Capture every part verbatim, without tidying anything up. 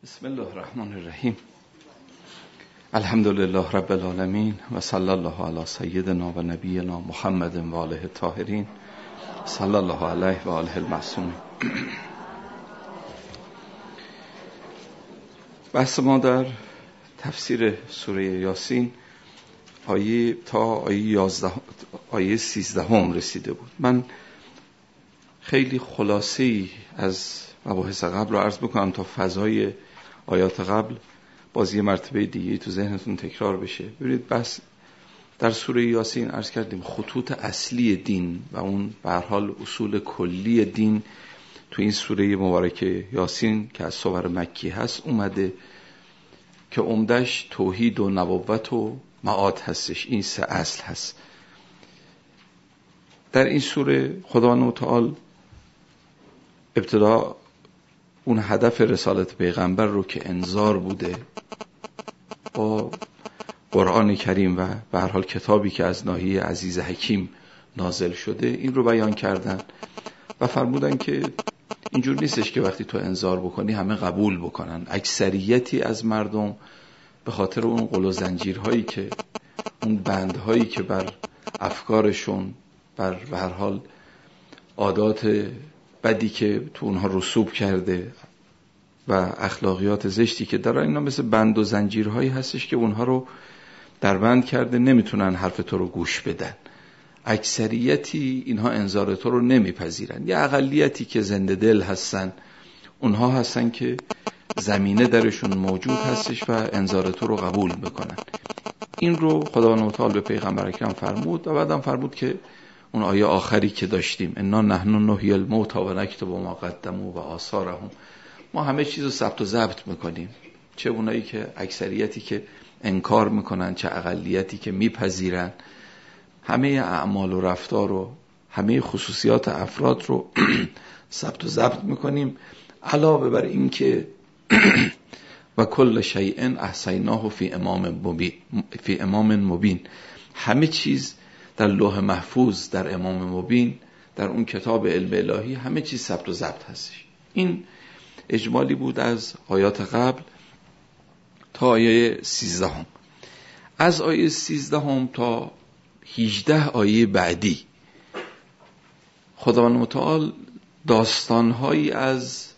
بسم الله الرحمن الرحیم. الحمد لله رب العالمین و صلی الله علی سیدنا و نبینا محمد و آله الطاهرین صلی الله علیه و آله المعصومین. بحث ما در تفسیر سوره یاسین آیه تا آیه یازده آیه سیزده هم رسیده بود. من خیلی خلاصه‌ای از مباحث قبل رو عرض بکنم تا فضای آیات قبل باز یه مرتبه دیگه تو ذهنتون تکرار بشه. ببینید بس در سوره یاسین عرض کردیم خطوط اصلی دین و اون به هر حال اصول کلی دین تو این سوره مبارکه یاسین که از سور مکی هست اومده که عمدش توحید و نبوت و معاد هستش. این سه اصل هست. در این سوره خداوند متعال ابتدا اون هدف رسالت پیغمبر رو که انذار بوده با قرآن کریم و به هر حال کتابی که از ناحیه عزیز حکیم نازل شده این رو بیان کردن و فرمودن که اینجور نیستش که وقتی تو انذار بکنی همه قبول بکنن. اکثریتی از مردم به خاطر اون قل و زنجیرهایی که اون بندهایی که بر افکارشون بر به هر حال عادات بدی که تو اونها رسوب کرده و اخلاقیات زشتی که در اینا مثل بند و زنجیرهایی هستش که اونها رو در بند کرده، نمیتونن حرف تو رو گوش بدن. اکثریتی اینها انذار تو رو نمیپذیرن. یه اقلیتی که زنده دل هستن اونها هستن که زمینه درشون موجود هستش و انذار تو رو قبول میکنن. این رو خداوند متعال به پیغمبر اکرم فرمود و بعدم فرمود که اون آیه آخری که داشتیم انا نحن نحیی الموتی و نکتب ما قدموا و آثارهم، ما همه چیز رو ثبت و ضبط میکنیم، چه اونایی که اکثریتی که انکار میکنن چه اقلیتی که میپذیرن، همه اعمال و رفتار و همه خصوصیات افراد رو ثبت و ضبط میکنیم. علاوه بر این که و کل شیء احصیناه فی امام مبین، فی امام مبین، همه چیز در لوح محفوظ در امام مبین در اون کتاب علم الهی همه چیز ثبت و ضبط هستش. این اجمالی بود از آیات قبل تا آیه سیزده هم. از آیه سیزده هم تا هجده آیه بعدی خداوند متعال داستانهایی از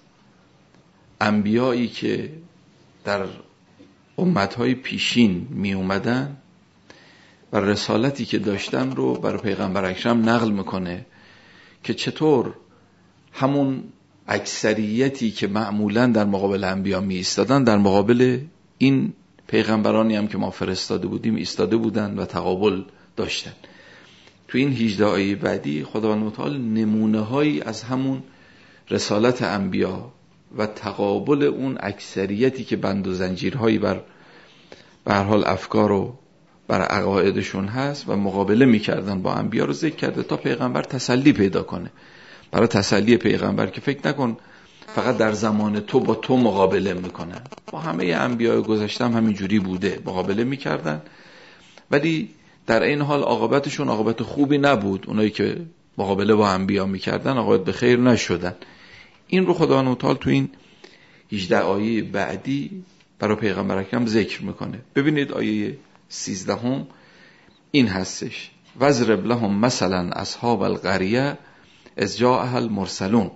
انبیایی که در امتهای پیشین می اومدن و رسالتی که داشتن رو برای پیغمبر اکرم نقل میکنه که چطور همون اکثریتی که معمولاً در مقابل انبیا می ایستادن در مقابل این پیغمبرانی هم که ما فرستاده بودیم ایستاده بودن و تقابل داشتن. تو این هجده آیه بعدی خداوند متعال نمونه هایی از همون رسالت انبیا و تقابل اون اکثریتی که بند و زنجیرهایی بر به هر حال افکار و بر عقایدشون هست و مقابله میکردن با انبیا رو ذکر کرده تا پیغمبر تسلی پیدا کنه. برای تسلی پیغمبر که فکر نکن فقط در زمان تو با تو مقابله میکنن، با همه انبیاء گذشته هم همین جوری بوده، مقابله میکردن ولی در این حال عاقبتشون عاقبت خوبی نبود. اونایی که مقابله با انبیا میکردن عاقبت به خیر نشدن. این رو خداوند متعال تو این هجده آیه بعدی برای پیغمبر اکرم ذکر میکنه. ببینید آیه سیزده هم این هستش: وضرب لهم مثلا اصحاب القریه اذ جاءها المرسلون.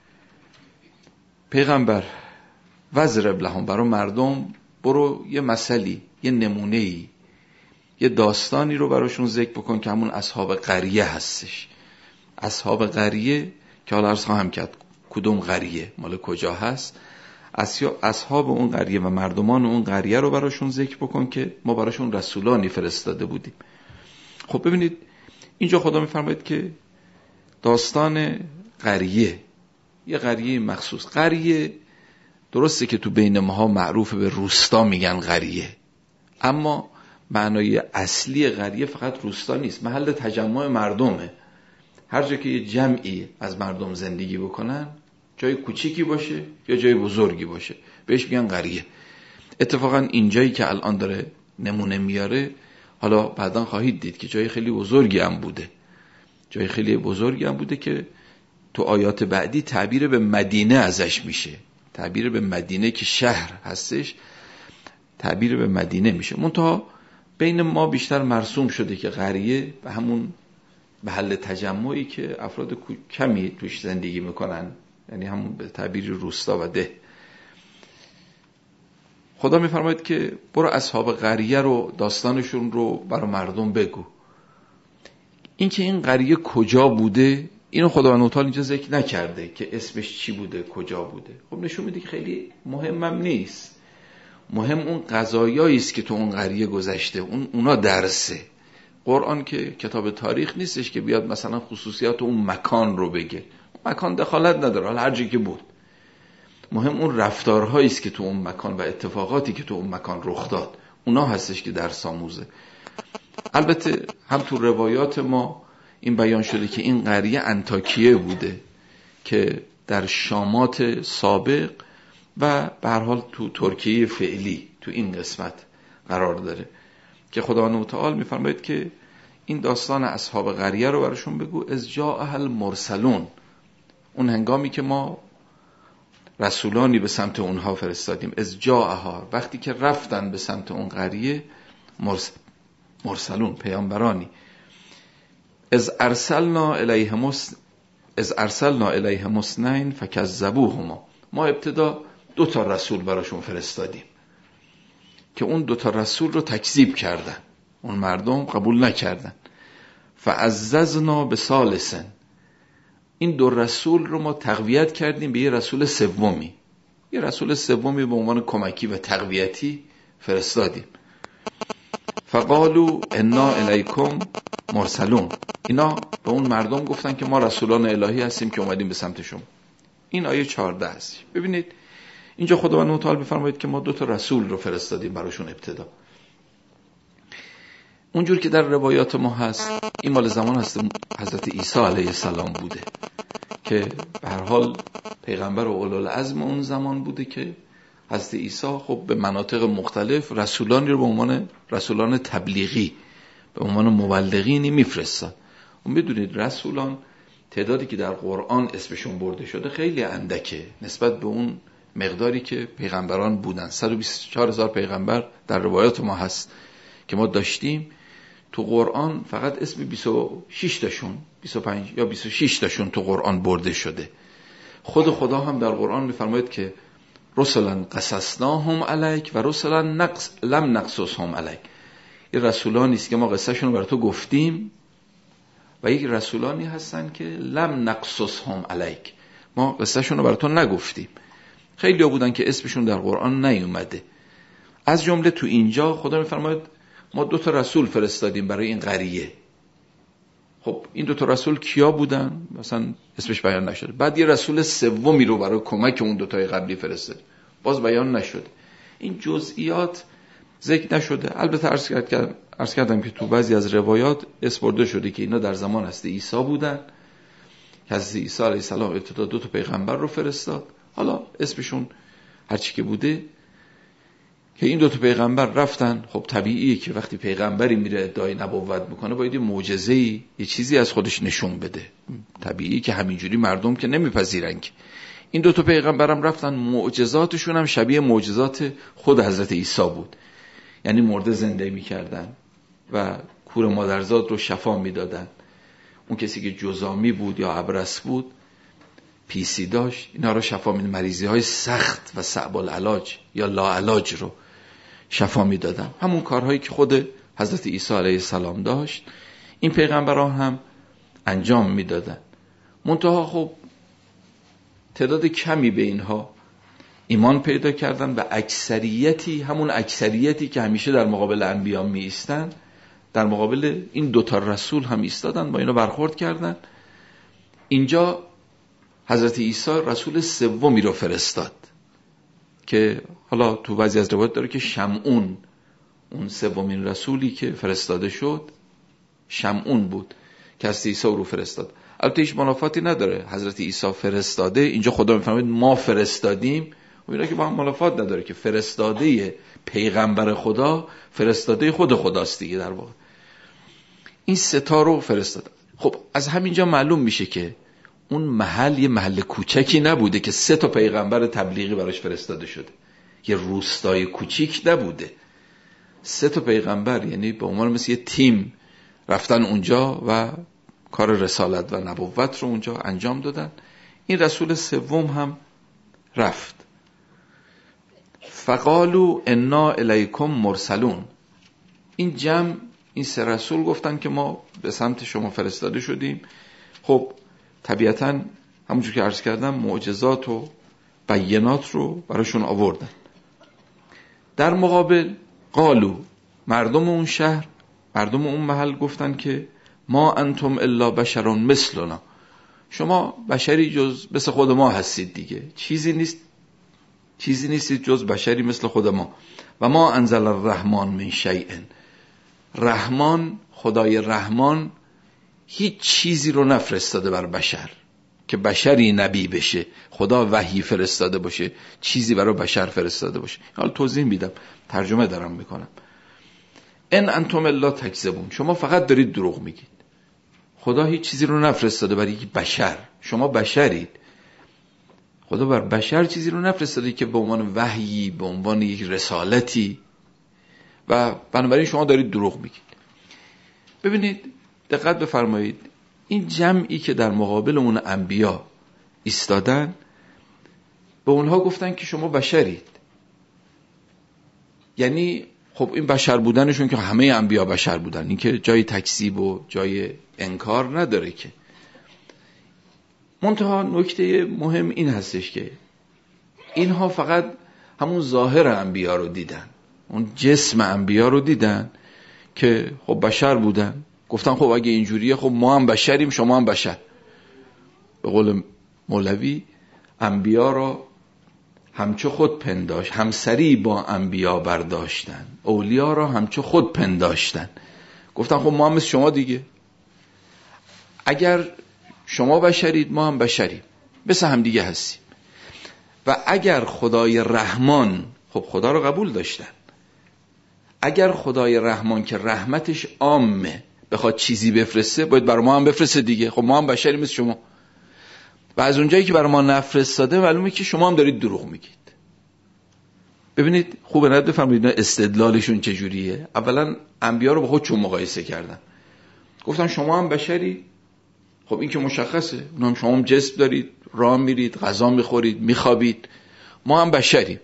پیغمبر وضرب لهم، برای مردم برو یه مثلی، یه نمونه‌ای، یه داستانی رو براشون ذکر بکن که همون اصحاب قریه هستش. اصحاب قریه که حالا عرض خواهم کرد کدوم قریه مال کجا هست، اصحاب اون قریه و مردمان اون قریه رو براشون ذکر بکن که ما براشون رسولانی فرستاده بودیم. خب ببینید اینجا خدا میفرماید که داستان قریه، یه قریه مخصوص. قریه درسته که تو بین ماها معروف به روستا میگن قریه، اما معنای اصلی قریه فقط روستا نیست، محل تجمع مردمه. هر جا که یه جمعی از مردم زندگی بکنن، جای کوچیکی باشه یا جای بزرگی باشه، بهش میگن قریه. اتفاقا اینجایی که الان داره نمونه میاره حالا بعداً خواهید دید که جای خیلی بزرگی هم بوده، جای خیلی بزرگی هم بوده که تو آیات بعدی تعبیر به مدینه ازش میشه. تعبیر به مدینه که شهر هستش تعبیر به مدینه میشه. منتها بین ما بیشتر مرسوم شده که قریه به همون محل تجمعی که افراد کمی توش زندگی میکنن، یعنی همون به تعبیر روستا و ده. خدا میفرماید که برو اصحاب قریه رو داستانشون رو برای مردم بگو. این که این قریه کجا بوده اینو خداوند متعال اینجا ذکر نکرده که اسمش چی بوده کجا بوده. خب نشون میده که خیلی مهمم نیست، مهم اون قضایایی است که تو اون قریه گذشته، اون اونا درسه. قرآن که کتاب تاریخ نیستش که بیاد مثلا خصوصیات اون مکان رو بگه، مکان دخالت نداره، حالا هر جایی که بود. مهم اون رفتارهایی است که تو اون مکان و اتفاقاتی که تو اون مکان رخ داد، اونا هستش که درس آموزه. البته هم تو روایات ما این بیان شده که این قریه انطاکیه بوده که در شامات سابق و به هر حال تو ترکیه فعلی تو این قسمت قرار داره که خداوند متعال میفرماید که این داستان اصحاب قریه رو براشون بگو. از جاء المرسلون، اون هنگامی که ما رسولانی به سمت اونها فرستادیم. از جاءها، وقتی که رفتن به سمت اون قریه، مرس... مرسلون پیامبرانی. از ارسلنا الیهم اس... از ارسلنا الیهم اثنین فکذبوهما، ما ابتدا دو تا رسول براشون فرستادیم که اون دو تا رسول رو تکذیب کردن، اون مردم قبول نکردن. فعززنا بثالثن، این دو رسول رو ما تقویت کردیم به یه رسول سومی، یه رسول سومی به عنوان کمکی و تقویتی فرستادیم. فقالوا انا الیکم مرسلون، اینا به اون مردم گفتن که ما رسولان الهی هستیم که اومدیم به سمت شما. این آیه چهارده است. ببینید اینجا خداوند متعال بفرمایید که ما دو تا رسول رو فرستادیم براشون ابتدا. اونجور که در روایات ما هست این مال زمان هست حضرت عیسی علیه السلام بوده که به هر حال پیغمبر و اولوالعزم اون زمان بوده که حضرت عیسی خب به مناطق مختلف رسولانی رو به عنوان رسولان تبلیغی به عنوان مبلغینی میفرستاد. اون بدونید رسولان تعدادی که در قرآن اسمشون برده شده خیلی اندکه نسبت به اون مقداری که پیغمبران بودن. صد و بیست و چهار هزار پیغمبر در روایات ما هست که ما داشتیم. تو قرآن فقط اسم بیست و شش تاشون بیست و پنج یا بیست و شش تاشون تو قرآن برده شده. خود خدا هم در قرآن میفرماید که رسلا قصصناهم علیک و رسلا نقص لم نقصصهم علیک. این رسولانی است که ما قصهشون رو برای تو گفتیم و یک رسولانی هستن که لم نقصصهم علیک، ما قصهشون رو برای تو نگفتیم. خیلی ها بودن که اسمشون در قرآن نیومده. از جمله تو اینجا خدا میفرماید ما دو تا رسول فرستادیم برای این قریه. خب این دو تا رسول کیا بودن؟ مثلا اسمش بیان نشده. بعد یه رسول سومی رو برای کمک اون دو تای قبلی فرستاد، باز بیان نشده. این جزئیات ذکر نشده. البته عرض کردم عرض کردم که تو بعضی از روایات اسم برده شده که اینا در زمان حضرت عیسی بودن که حضرت عیسی علیه السلام ابتدا دو تا پیغمبر رو فرستاد. حالا اسمشون هرچی که بوده که این دو تا پیغمبر رفتن. خب طبیعیه که وقتی پیغمبری میره ادعای نبوت میکنه باید یه معجزه‌ای یه چیزی از خودش نشون بده. طبیعیه که همینجوری مردم که نمیپذیرن که. این دو تا پیغمبرم رفتن، معجزاتشون هم شبیه معجزات خود حضرت عیسی بود، یعنی مرده زنده میکردن و کور مادرزاد رو شفا میدادن. اون کسی که جزامی بود یا ابرص بود، پیسی داشت، اینا رو شفا میدادن. مریضی های سخت و صعب العلاج یا لاعلاج رو شفا میدادن. همون کارهایی که خود حضرت عیسی علیه السلام داشت این پیغمبران هم انجام میدادن. منتها خب تعداد کمی به اینها ایمان پیدا کردن و اکثریتی، همون اکثریتی که همیشه در مقابل انبیا می ایستن، در مقابل این دوتا رسول هم ایستادن، با اینا برخورد کردن. اینجا حضرت عیسی رسول سومی رو فرستاد که حالا تو بعضی از روایات داره که شمعون، اون سومین رسولی که فرستاده شد شمعون بود که حضرت عیسی رو فرستاد. البته هیچ منافاتی نداره، حضرت عیسی فرستاده، اینجا خدا میفرماید ما فرستادیم، و اینا که با هم منافات نداره که فرستاده پیغمبر خدا فرستاده خود خداست دیگه. در واقع این سه تا رو فرستاد. خب از همینجا معلوم میشه که اون محل یه محل کوچکی نبوده که سه تا پیغمبر تبلیغی براش فرستاده شده، یه روستای کوچیک نبوده. سه تا پیغمبر یعنی به عنوان مثل یه تیم رفتن اونجا و کار رسالت و نبوت رو اونجا انجام دادن. این رسول سوم هم رفت. فقالوا انا الیکم مرسلون. این جمع، این سه رسول گفتن که ما به سمت شما فرستاده شدیم. خب طبیعتاً همونجور که عرض کردم معجزات و بینات رو براشون آوردن. در مقابل قالو، مردم اون شهر، مردم اون محل گفتن که ما انتم الا بشرون مثلنا، شما بشری جز مثل خود ما هستید دیگه، چیزی نیست چیزی نیستید جز بشری مثل خود ما. و ما انزل الرحمن من شیء، رحمان، خدای رحمان هیچ چیزی رو نفرستاده بر بشر که بشری نبی بشه، خدا وحی فرستاده باشه، چیزی برای بشر فرستاده باشه. حالا توضیح میدم، ترجمه دارم میکنم. ان انتم الا تکذبون، شما فقط دارید دروغ میگید. خدا هیچ چیزی رو نفرستاده برای یک بشر، شما بشرید. خدا بر بشر چیزی رو نفرستاده که به عنوان وحی، به عنوان یک رسالتی، و بنابراین شما دارید دروغ میگید. ببینید، دقت بفرمایید، این جمعی که در مقابل اون انبیا ایستادن به اونها گفتن که شما بشرید. یعنی خب این بشر بودنشون که همه انبیا بشر بودن، این که جای تکذیب و جای انکار نداره که. منتها نکته مهم این هستش که اینها فقط همون ظاهر انبیا رو دیدن، اون جسم انبیا رو دیدن که خب بشر بودن. گفتن خب اگه اینجوریه خب ما هم بشریم، شما هم بشر. به قول مولوی، انبیا را همچو خود پنداشت، همسری با انبیا برداشتن، اولیا را همچو خود پنداشتن. گفتن خب ما هم مثل شما دیگه، اگر شما بشرید ما هم بشریم، مثل هم دیگه هستیم. و اگر خدای رحمان، خب خدا رو قبول داشتن، اگر خدای رحمان که رحمتش عامه بخواد چیزی بفرسته، باید برای ما هم بفرسته دیگه. خب ما هم بشریم مثل شما. و از اونجایی که برای ما نفرستاده، معلومه که شما هم دارید دروغ میگید. ببینید خوبه ند بفهمید استدلالشون چجوریه. اولا انبیا رو با خودشون مقایسه کردن، گفتن شما هم بشری. خب این که مشخصه، اونم شما هم جسم دارید، راه میرید، غذا میخورید، میخوابید، ما هم بشریم.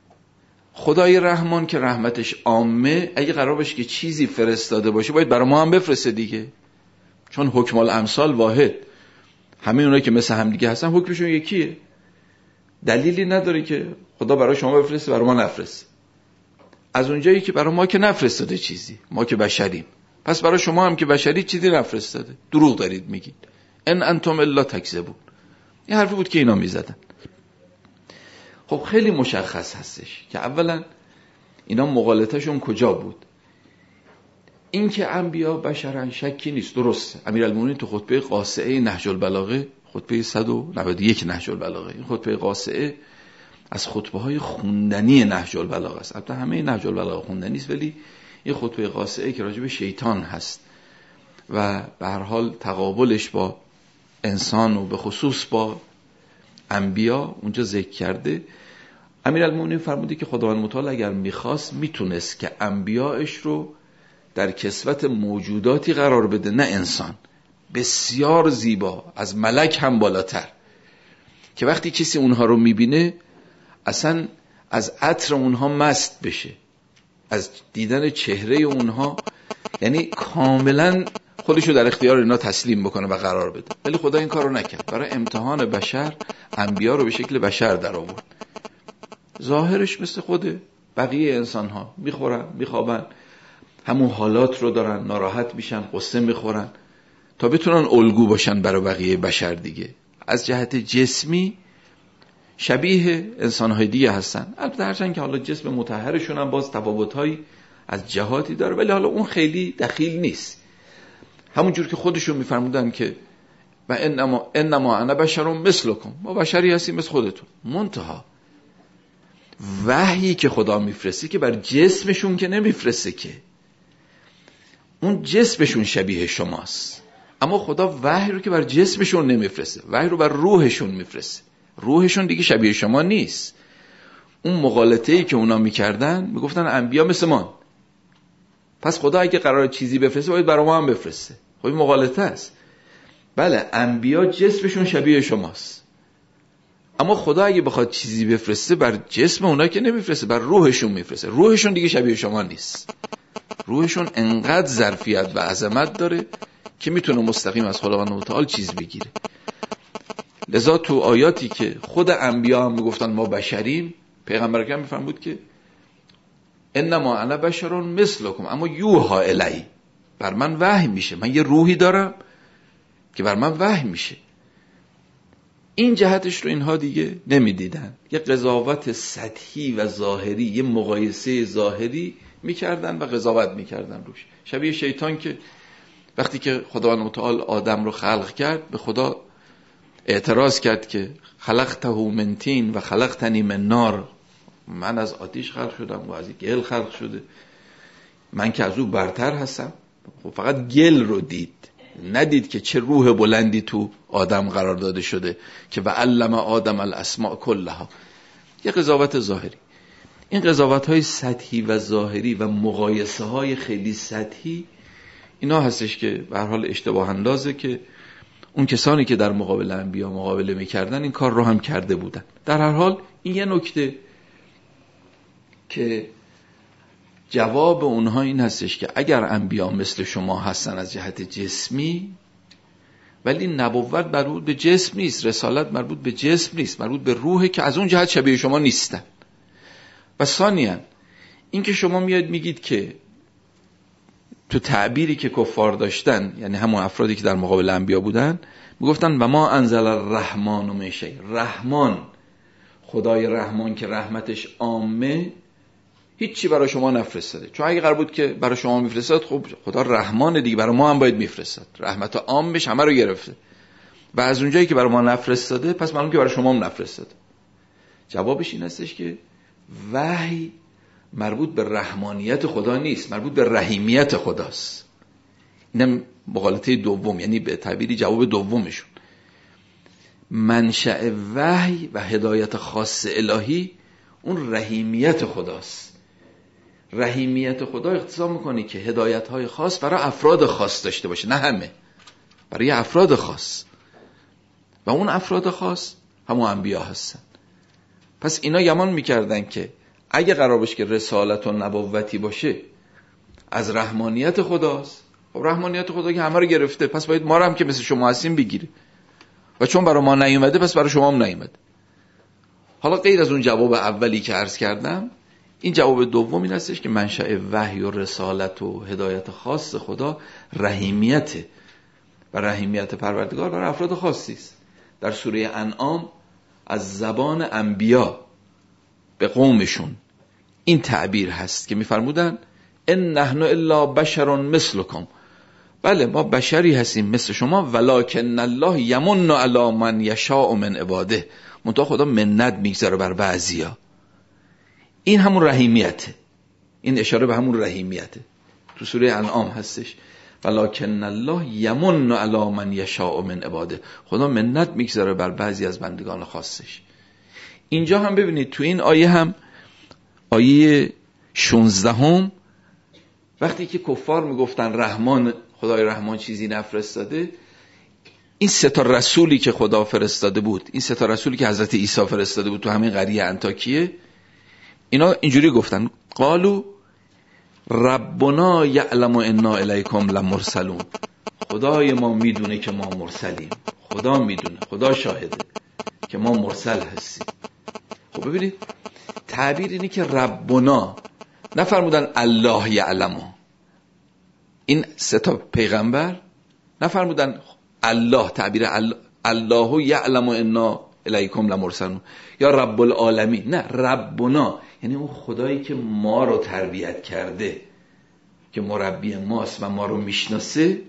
خدای رحمان که رحمتش عامه، اگه قرار باشه که چیزی فرستاده باشه باید برای ما هم بفرسته دیگه، چون حکم الامثال واحد. همه اونایی که مثل هم دیگه هستن حکمشون یکیه. دلیلی نداره که خدا برای شما بفرسته برای ما نفرسته. از اونجایی که برای ما که نفرستاده چیزی، ما که بشریم، پس برای شما هم که بشری چیزی نفرستاده. دروغ دارید میگید. ان انتم الا تکذبون. این حرفی بود که اینا میزدن. خب خیلی مشخص هستش که اولا اینا مغالطهشون کجا بود. این که انبیا بشرن شکی نیست، درسته. امیرالمومنین تو خطبه قاصعه نهج البلاغه، خطبه صد و نود و یک نهج البلاغه، این خطبه قاصعه از خطبه های خوندنی نهج البلاغه است. البته همه نهج البلاغه خوندنی است، ولی این خطبه قاصعه که راجع به شیطان هست و به هر حال تقابلش با انسان و به خصوص با انبیا اونجا ذکر کرده. امیرالمومنین فرموده که خداوند متعال اگر میخواست میتونست که انبیاءش رو در کسوت موجوداتی قرار بده، نه انسان، بسیار زیبا، از ملک هم بالاتر، که وقتی کسی اونها رو میبینه اصلا از عطر اونها مست بشه، از دیدن چهره اونها، یعنی کاملا خودشو در اختیار اینا تسلیم بکنه و قرار بده. ولی خدا این کار رو نکرد. برای امتحان بشر انبیا رو به شکل بشر در آورد. ظاهرش مثل خود بقیه انسان ها، میخورن، میخوابن، همون حالات رو دارن، ناراحت میشن، قصه میخورن، تا بتونن الگو باشن برای بقیه بشر دیگه. از جهت جسمی شبیه انسان‌های دیگه هستن. البته هرچند که حالا جسم مطهرشون هم باز تفاوت‌هایی از جهاتی داره، ولی حالا اون خیلی دخیل نیست. همونجور که خودشون میفرمودن که و انما انما انا بشر مثلکم، ما بشری هستیم مثل خودتون. منتها وحیی که خدا میفرسته که بر جسمشون که نمیفرسته، که اون جسمشون شبیه شماست، اما خدا وحی رو که بر جسمشون نمیفرسته، وحی رو بر روحشون میفرسته. روحشون دیگه شبیه شما نیست. اون مغالطه‌ای که اونا میکردن، میگفتن انبیا مثل ما، پس خدا اگه قرار چیزی بفرسته باید برای ما هم بفرسته. خب این مغالطه است. بله انبیا جسمشون شبیه شماست، اما خدا اگه بخواد چیزی بفرسته بر جسم اونا که نمیفرسته، بر روحشون میفرسته. روحشون دیگه شبیه شما نیست. روحشون انقدر ظرفیت و عظمت داره که میتونه مستقیم از خداوند متعال چیز بگیره. لذا تو آیاتی که خود انبیا هم میگفتن ما بشریم، پیغمبر اکرم میفرمود که انما انا بشر مثلکم اما یوحی الی، بر من وحی میشه، من یه روحی دارم که بر من وحی میشه. این جهتش رو اینها دیگه نمیدیدن، یه قضاوت سطحی و ظاهری، یه مقایسه ظاهری میکردن و قضاوت میکردن روش. شبیه شیطان که وقتی که خداوند متعال آدم رو خلق کرد، به خدا اعتراض کرد که خلقته من طین و خلقتنی من نار، من از آتش خلق شدم و از گل خلق شده، من که از او برتر هستم. خب فقط گل رو دید، ندید که چه روح بلندی تو آدم قرار داده شده که و علم آدم الاسماء کلها. یه قضاوت ظاهری. این قضاوت های سطحی و ظاهری و مقایسه های خیلی سطحی، اینا هستش که به هر حال اشتباه اندازه که اون کسانی که در مقابل انبیا مقابله میکردن این کار رو هم کرده بودن. در هر حال این یه نکته که جواب اونها این هستش که اگر انبیا مثل شما هستن از جهت جسمی، ولی نبوت مربوط به جسم نیست، رسالت مربوط به جسم نیست، مربوط به روحه که از اون جهت شبیه شما نیستن. و ثانیاً این که شما میاد میگید که تو تعبیری که کفار داشتن، یعنی همون افرادی که در مقابل انبیا بودن، میگفتن و ما انزل الرحمن من شیء، رحمان، خدای رحمان که رحمتش عامه، هیچی برای شما نفرستاده. چون اگه قرار بود که برای شما میفرستاد، خب خدا رحمان دیگه، برای ما هم باید میفرستاد، رحمت عامش همه رو گرفته. و از اونجایی که برای ما نفرستاده، پس معلوم که برای شما هم نفرستاده. جوابش این هستش که وحی مربوط به رحمانیت خدا نیست، مربوط به رحیمیت خداست. اینم مغالطه دوم، یعنی به تعبیری جواب دومشون. منشأ وحی و هدایت خاص الهی اون رحیمیت خداست. رحیمیت خدا اختصاص میکنه که هدایت‌های خاص برای افراد خاص داشته باشه، نه همه، برای افراد خاص، و اون افراد خاص همون انبیا هستن. پس اینا گمان میکردن که اگه قرار باشه که رسالت و نبوتی باشه از رحمانیت خداست، خب رحمانیت خدا که همه رو گرفته، پس باید ما رو هم که مثل شما هستیم بگیره، و چون برای ما نیومده پس برای شما هم نیومده. حالا غیر از اون جواب اولی که عرض کردم، این جواب دوم این هستش که منشأ وحی و رسالت و هدایت خاص خدا رحیمیت و رحیمیت پروردگار برای افراد خاصی است. در سوره انعام از زبان انبیا به قومشون این تعبیر هست که میفرمودن ان نحن الا بشر مثلکم، بله ما بشری هستیم مثل شما، ولکن الله یمن علی من یشاء من عباده، منتها خدا منت میگذاره بر بعضیا. این همون رحیمیته، این اشاره به همون رحیمیته. تو سوره انعام هستش ولکن الله یمن علی من یشاء من عباده، خدا منت میگذاره بر بعضی از بندگان خاصش. اینجا هم ببینید تو این آیه هم، آیه شانزده هم، وقتی که کفار میگفتن رحمان، خدای رحمان چیزی نفرستاده، این سه تا رسولی که خدا فرستاده بود، این سه تا رسولی که حضرت عیسی فرستاده بود تو همین قریه انطاکیه، اینا اینجوری گفتن قالو ربنا یعلم انا الیکم لمرسلون، خدای ما میدونه که ما مرسلیم، خدا میدونه، خدا شاهده که ما مرسل هستیم. خب ببینید تعبیر اینه که ربنا، نفرمودن الله یعلم، این سه تا پیغمبر نفرمودن الله، تعبیر الله یعلم انا الیکم لمرسلون یا رب العالمین، نه، ربنا یعنی اون خدایی که ما رو تربیت کرده، که مربی ماست و ما رو میشناسه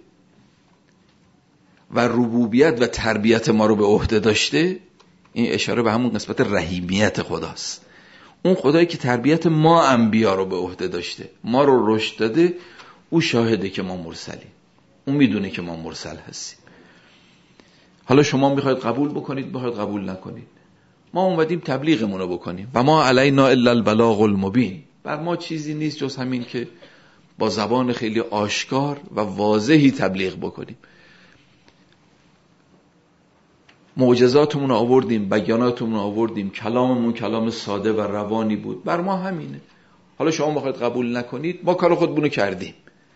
و ربوبیت و تربیت ما رو به عهده داشته. این اشاره به همون قسمت رحیمیت خداست. اون خدایی که تربیت ما انبیا رو به عهده داشته، ما رو رشد داده، او شاهده که ما مرسلیم. اون میدونه که ما مرسل هستیم. حالا شما میخواید قبول بکنید، میخواید قبول نکنید. ما اومدیم تبلیغمون رو بکنیم و ما علینا الا البلاغ المبین. بر ما چیزی نیست جز همین که با زبان خیلی آشکار و واضحی تبلیغ بکنیم. معجزاتمون رو آوردیم، بیاناتمون رو آوردیم، کلاممون کلام ساده و روانی بود. بر ما همینه. حالا شما میخواید قبول نکنید، ما کار خودمون رو کردیم.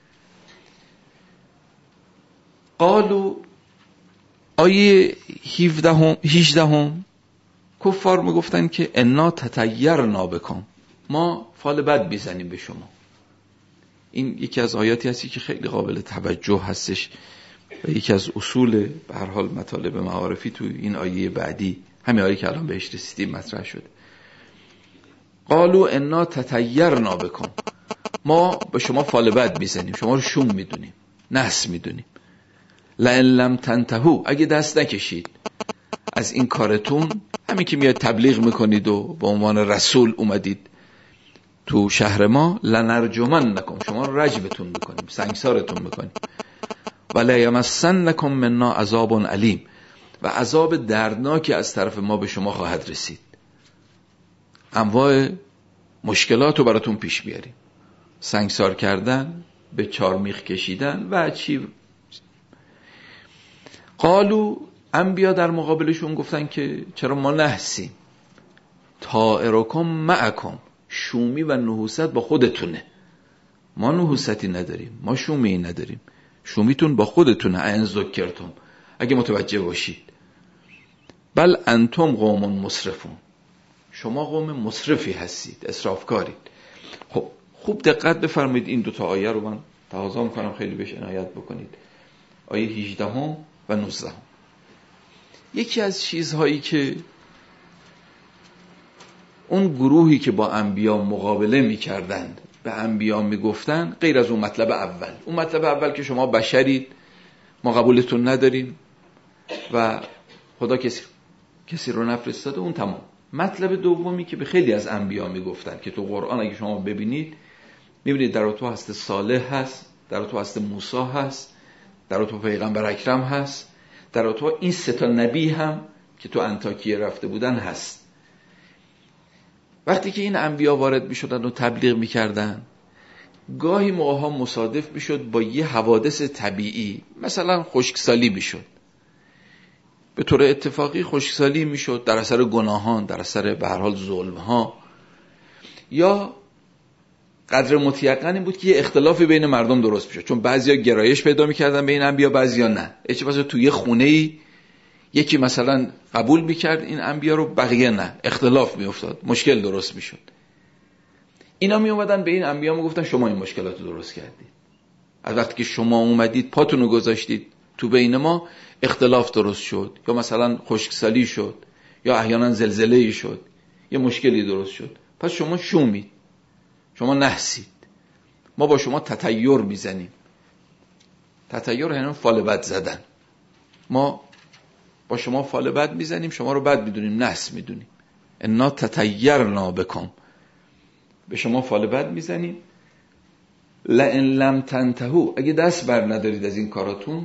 قالو آیه هجده هم کفار میگفتن که انا تطیرنا بکم، ما فال بد بیزنیم به شما. این یکی از آیاتی هستی که خیلی قابل توجه هستش و یکی از اصول به هر حال مطالب معارفی تو این آیه بعدی، همین آیه که الان بهش رسیدیم، مطرح شده. قالو انا تطیرنا بکم، ما به شما فال بد میزنیم، شما رو شوم میدونیم، نحس میدونیم. لئن لم تنتهوا، اگه دست نکشید از این کارتون، همین که میاد تبلیغ میکنید و به عنوان رسول اومدید تو شهر ما، لنرجمنکم، شما رو رجمتون میکنیم، سنگسارتون میکنیم. ولا یمسنکم منا عذاب علیم، و عذاب دردناکی از طرف ما به شما خواهد رسید. انواع مشکلات رو براتون پیش بیاریم، سنگسار کردن، به چارمیخ کشیدن و چی. قالو، انبیا در مقابلشون گفتن که چرا ما نحسیم؟ طائرکم معکم، شومی و نحوست با خودتونه، ما نحوستی نداریم، ما شومی نداریم، شومیتون با خودتونه. ان ذکرتم، اگه متوجه باشید. بل انتم قوم مسرفون، شما قوم مسرفی هستید، اسرافکارید. خب خوب دقت بفرمایید، این دوتا آیه رو من تقاضا میکنم خیلی بهش عنایت بکنید، آیه هجده هم و نوزده هم. یکی از چیزهایی که اون گروهی که با انبیا مقابله میکردند به انبیا میگفتن، غیر از اون مطلب اول، اون مطلب اول که شما بشرید، ما قبولتون نداریم و خدا کسی کسی رو نفرستاده، اون تمام. مطلب دومی که به خیلی از انبیا میگفتن که تو قرآن اگه شما ببینید، میبینید در تو هست صالح هست، در تو هست موسی هست، در تو پیغمبر اکرم هست، در تو این سه تا نبی هم که تو انطاکیه رفته بودن هست. وقتی که این انبیا وارد میشدن و تبلیغ میکردن، گاهی موقعها مصادف میشد با یه حوادث طبیعی، مثلا خشکسالی میشد، به طور اتفاقی خشکسالی میشد در اثر گناهان، در اثر به هر حال ظلم ها، یا قدر متیقن این بود که یه اختلافی بین مردم درست میشد، چون بعضیا گرایش پیدا میکردن به این انبیا، بعضیا نه. اچ واسه توی خونه‌ای یکی مثلا قبول میکرد این انبیا رو، بقیه نه، اختلاف میافتاد، مشکل درست میشد. اینا می اومدن به این انبیا میگفتن شما این مشکلات رو درست کردید، از وقتی که شما اومدید پاتون رو گذاشتید تو بین ما، اختلاف درست شد، یا مثلا خشکسالی شد، یا احیانا زلزله‌ای شد، یه مشکلی درست شد، پس شما شومید، شما نحسید، ما با شما تطیر میزنیم. تطیر یعنی فال بد زدن، ما با شما فال بد میزنیم، شما رو بد میدونیم، نحس میدونیم. انا تطیرنا بکم، به شما فال بد میزنیم. لئن لم تنتهوا، اگه دست بر ندارید از این کاراتون،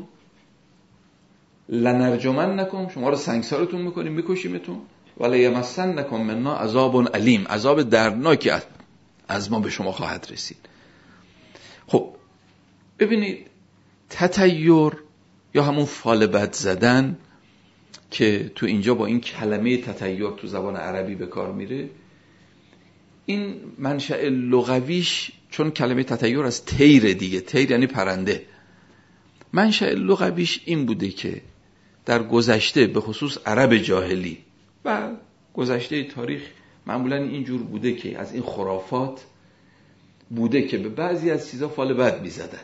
لنرجمنکم، شما رو سنگسارتون میکنیم، میکشیمتون. ولی یمسنکم منا عذاب علیم، عذاب دردناکی از ما به شما خواهد رسید. خب ببینید، تطیر یا همون فال بد زدن که تو اینجا با این کلمه تطیر تو زبان عربی به کار میره، این منشأ لغویش، چون کلمه تطیر از طیر دیگه، طیر یعنی پرنده، منشأ لغویش این بوده که در گذشته به خصوص عرب جاهلی و گذشته تاریخ معمولا اینجور بوده که از این خرافات بوده که به بعضی از چیزا فال بد می‌زدن.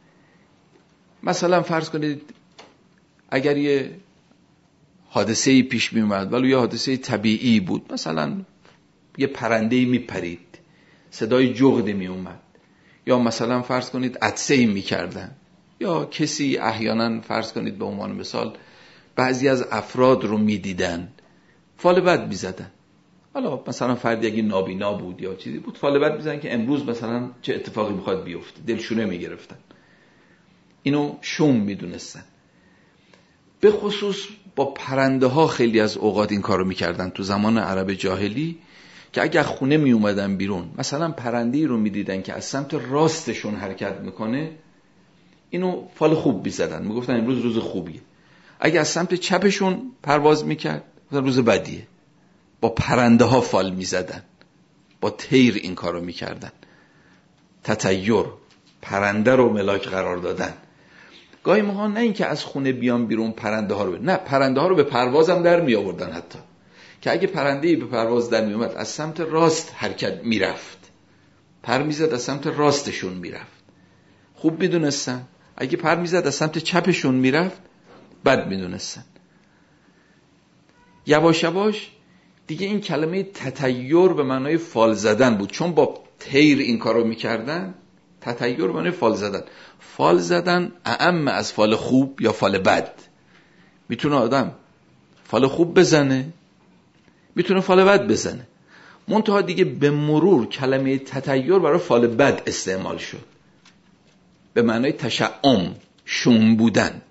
مثلا فرض کنید اگر یه حادثه‌ای پیش می‌اومد، ولی یه حادثه طبیعی بود، مثلا یه پرنده‌ای میپرید، صدای جغدی میومد، یا مثلا فرض کنید عطسه‌ای میکردن، یا کسی احیانا فرض کنید به عنوان مثال بعضی از افراد رو میدیدن، فال بد میزدن. حالا مثلا فردی اگه نابینا بود یا چیزی بود، فال بد میزدن که امروز مثلا چه اتفاقی میخواد بیفته، دلشونه میگرفتن. اینو شوم میدونستن. به خصوص با پرنده ها خیلی از اوقات این کارو میکردن تو زمان عرب جاهلی، که اگر خونه می اومدن بیرون مثلا پرنده‌ای رو میدیدن که از سمت راستشون حرکت میکنه، اینو فال خوب میزدن، میگفتن امروز روز خوبیه. اگر از سمت چپشون پرواز میکرد روز بدیه. با پرنده ها فال میزدن، با طیر این کارو میکردن. تطیر، پرنده رو ملاک قرار دادن. گاهی موقع نه این که از خونه بیان بیرون پرنده ها رو ب... نه پرنده ها رو به پرواز هم در می آوردن، حتی که اگه پرنده‌ای به پرواز در می اومد از سمت راست حرکت میرفت، پر میزد از سمت راستشون میرفت، خوب میدونستن. اگه پر میزد از سمت چپشون میرفت، بد میدونستن. یواش یواش دیگه این کلمه تطیر به معنای فال زدن بود، چون با طیر این کارو میکردن. تطیر به معنای فال زدن. فال زدن اعم از فال خوب یا فال بد. میتونه آدم فال خوب بزنه، میتونه فال بد بزنه. منتها دیگه به مرور کلمه تطیر برای فال بد استعمال شد، به معنای تشعم، شوم بودن.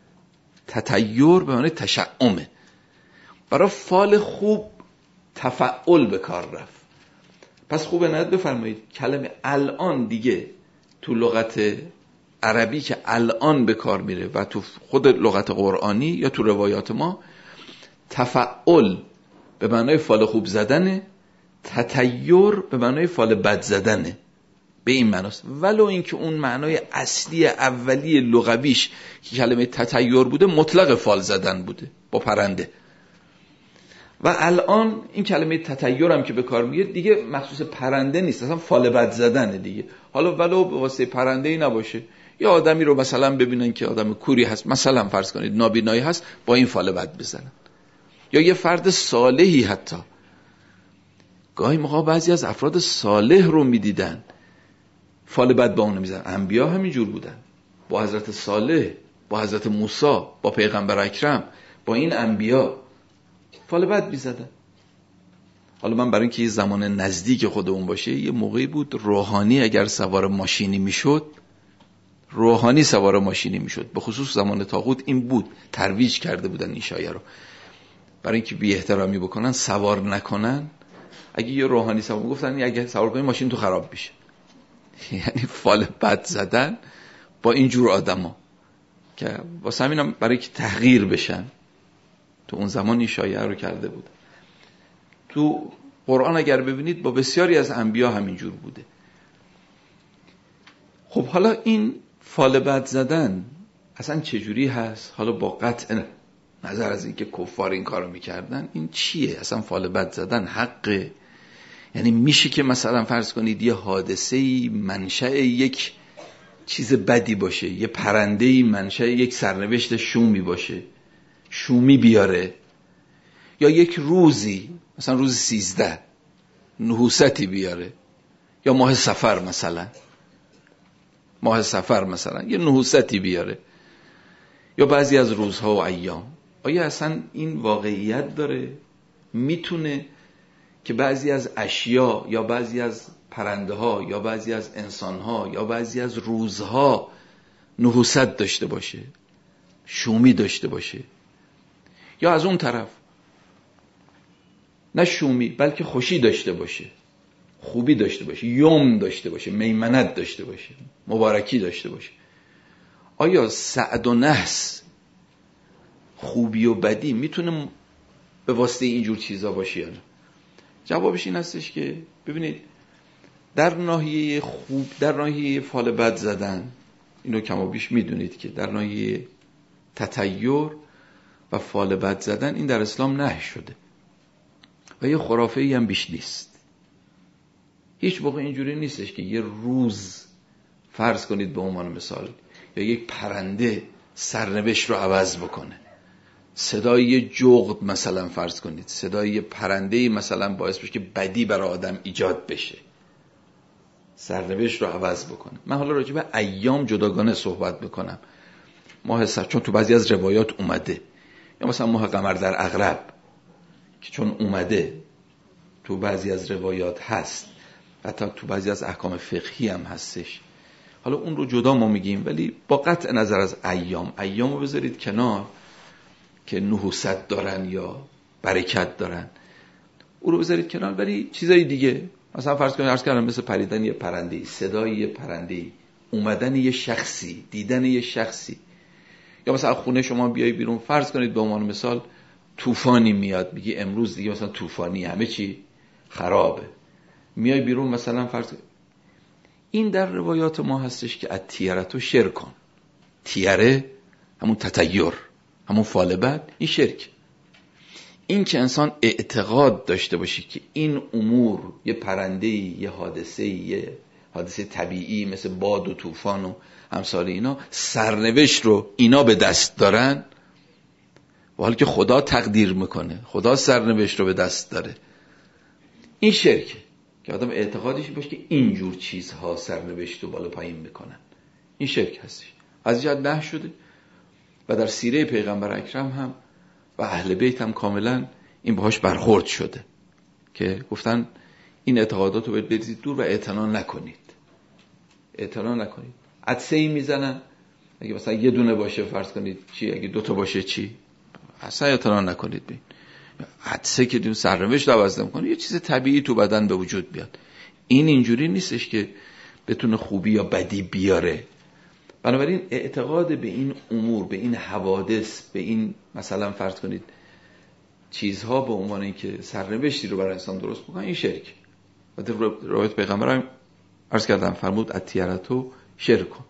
تطیر به معنای تشعمه. برای فال خوب تفعل به کار رفت. پس خوبه ند بفرمایید کلمه الان دیگه تو لغت عربی که الان به کار میره و تو خود لغت قرآنی یا تو روایات ما، تفعل به معنای فال خوب زدنه، تطیر به معنای فال بد زدنه. به این معناست، ولو اینکه اون معنای اصلی اولی لغویش که کلمه تطیر بوده مطلق فال زدن بوده با پرنده. و الان این کلمه تطیر هم که به کار میاد دیگه مخصوص پرنده نیست، اصلا فال بد زدنه دیگه. حالا ولو به واسه پرنده‌ای نباشه، یا آدمی رو مثلا ببینن که آدم کوری هست، مثلا فرض کنید نابینایی هست، با این فال بد بزنن. یا یه فرد صالحی، حتی گاهی موقع بعضی از افراد صالح رو میدیدن فال بد با اون میزنن. انبیا همینجور بودن، با حضرت صالح، با حضرت موسی، با پیغمبر اکرم، با این انبیا فال بد میزدن. حالا من برای اینکه یه زمان نزدیک خودمون باشه، یه موقعی بود روحانی اگر سوار ماشینی میشد، روحانی سوار ماشینی میشد، به خصوص زمان طاغوت این بود، ترویج کرده بودن این شایعه رو، برای اینکه بی احترامی بکنن سوار نکنن. اگه یه روحانی سوار میگفتن اگه سوار کنی ماشین تو خراب میشه. یعنی فال بد زدن با این جور آدما که واسه همینم برای که تحقیر بشن تو اون زمان این شایعه رو کرده بود. تو قرآن اگر ببینید با بسیاری از انبیا همینجور بوده. خب حالا این فال بد زدن اصلا چجوری هست؟ حالا با قطع نظر از اینکه کفار این کارو میکردن، این چیه؟ اصلا فال بد زدن حقه؟ یعنی میشه که مثلا فرض کنید یه حادثه‌ای منشأ یک چیز بدی باشه، یه پرنده‌ای منشأ یک سرنوشت شومی باشه، شومی بیاره، یا یک روزی مثلا روز سیزده نحوستی بیاره، یا ماه سفر مثلا ماه سفر مثلا یه نحوستی بیاره، یا بعضی از روزها و ایام. آیا اصلا این واقعیت داره؟ میتونه که بعضی از اشیا یا بعضی از پرنده ها یا بعضی از انسان ها یا بعضی از روزها نحوست داشته باشه، شومی داشته باشه؟ یا از اون طرف نه شومی بلکه خوشی داشته باشه، خوبی داشته باشه، یوم داشته باشه، میمنت داشته باشه، مبارکی داشته باشه؟ آیا سعد و نحس، خوبی و بدی میتونه به واسطه اینجور چیزا باشه یا نه؟ جوابش این هستش که ببینید در ناحیه خوب، در ناحیه فال بد زدن، اینو کم و بیش میدونید که در ناحیه تطیر و فال بد زدن این در اسلام نهی شده و یه خرافه ای هم بیش نیست. هیچ موقع اینجوری نیستش که یه روز فرض کنید به عنوان مثال یا یک پرنده سرنوشت رو عوض بکنه. صدای یه جغد مثلا فرض کنید، صدای یه پرنده‌ای مثلا باعث بشه که بدی برای آدم ایجاد بشه، سرنوشت رو عوض بکنه. من حالا راجع به ایام جداگانه صحبت میکنم، ماه سفر چون تو بعضی از روایات اومده، یا مثلا ماه قمر در عقرب که چون اومده تو بعضی از روایات هست، حتی تو بعضی از احکام فقهی هم هستش. حالا اون رو جدا ما میگیم، ولی با قطع نظر از ایام، ایام رو بذارید کنار که نحوست دارن یا برکت دارن، او رو بذارید کنار، ولی چیزای دیگه مثلا فرض کنید، عرض کردم مثل پریدن یه پرنده‌ای، صدای یه پرنده‌ای، اومدن یه شخصی، دیدن یه شخصی، یا مثلا خونه شما بیای بیرون، فرض کنید به عنوان مثال طوفانی میاد، میگی امروز دیگه مثلا طوفانی، همه چی خرابه، میای بیرون مثلا فرض کنید. این در روایات ما هستش که اتیرتو شرکن، تیره همون تطیر، همون فال بد، این شرک. این که انسان اعتقاد داشته باشه که این امور، یه پرنده‌ای، یه حادثه‌ای، یه حادثه طبیعی مثل باد و طوفان و امثال اینا، سرنوشت رو اینا به دست دارن، و حالی که خدا تقدیر میکنه، خدا سرنوشت رو به دست داره، این شرکه که آدم اعتقادش باشه که اینجور چیزها سرنوشت رو بالا پایین میکنن. این شرک هستش، از جهت نه شده. و در سیره پیغمبر اکرم هم و اهل بیت هم کاملا این باهاش برخورد شده که گفتن این اعتقادات رو باید بریزید دور و اعتنا نکنید، اعتنا نکنید. عدسه‌ای میزنن، اگه مثلا یه دونه باشه فرض کنید چی، اگه دوتا باشه چی، اصلا اعتنا نکنید. بین عدسه که دون سرنوشت عوض نمی‌کنه، یه چیز طبیعی تو بدن به وجود بیاد. این اینجوری نیستش که بتونه خوبی یا بدی بیاره. بنابراین اعتقاد به این امور، به این حوادث، به این مثلا فرض کنید چیزها به عنوان اینکه سرنوشتی رو برای انسان درست می‌کنه، این شرک. و در روایت پیغمبر هم عرض کردم فرمود اتیرتو شرک کن.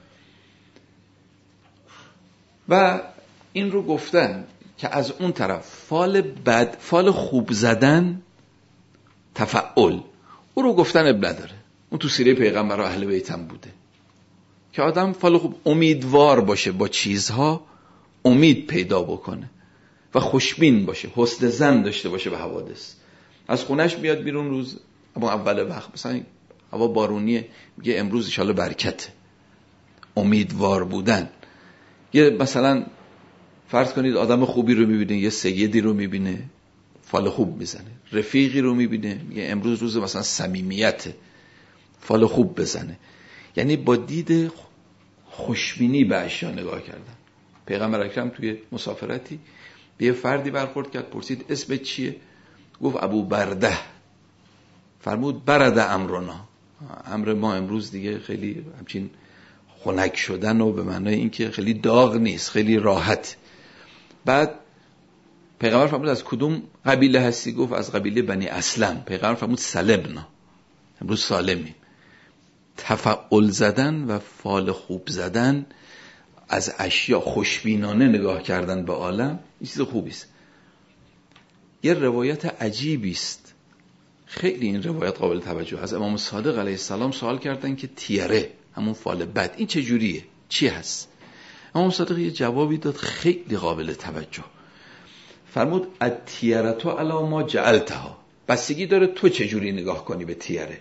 و این رو گفتن که از اون طرف فال بد، فال خوب زدن تفعل، او رو گفتن اب نداره. اون تو سیره پیغمبر و اهل بیت هم بوده که آدم فال خوب، امیدوار باشه با چیزها، امید پیدا بکنه و خوشبین باشه، حسن ظن داشته باشه به حوادث. از خونش بیاد بیرون روز اما اول وقت مثلا هوا بارونیه، میگه امروز ان شاءالله برکته، امیدوار بودن. یه مثلا فرض کنید آدم خوبی رو میبینه، یه سیدی رو میبینه فال خوب میزنه، رفیقی رو میبینه میگه امروز روز مثلا صمیمیته، فال خوب بزنه. یعنی با دید خوشبینی به اشیا نگاه کردن. پیغمبر اکرم توی مسافرتی به یه فردی برخورد کرد، پرسید اسم چیه؟ گفت ابو برده. فرمود برده امرنا، امر ما امروز دیگه خیلی همچین خنک شدن و به معنای اینکه خیلی داغ نیست، خیلی راحت. بعد پیغمبر فرمود از کدوم قبیله هستی؟ گفت از قبیله بنی اسلم. پیغمبر فرمود سلمنا، امروز سالمیم. تفعل زدن و فال خوب زدن، از اشیا خوشبینانه نگاه کردن به عالم، این چیز خوبی است. یه روایت عجیبی است، خیلی این روایت قابل توجه. از امام صادق علیه السلام سوال کردن که تیره، همون فال بد، این چه جوریه، چی هست؟ امام صادق یه جوابی داد خیلی قابل توجه. فرمود التیرتو علی ما جعلتها، بستگی داره تو چه جوری نگاه کنی به تیره.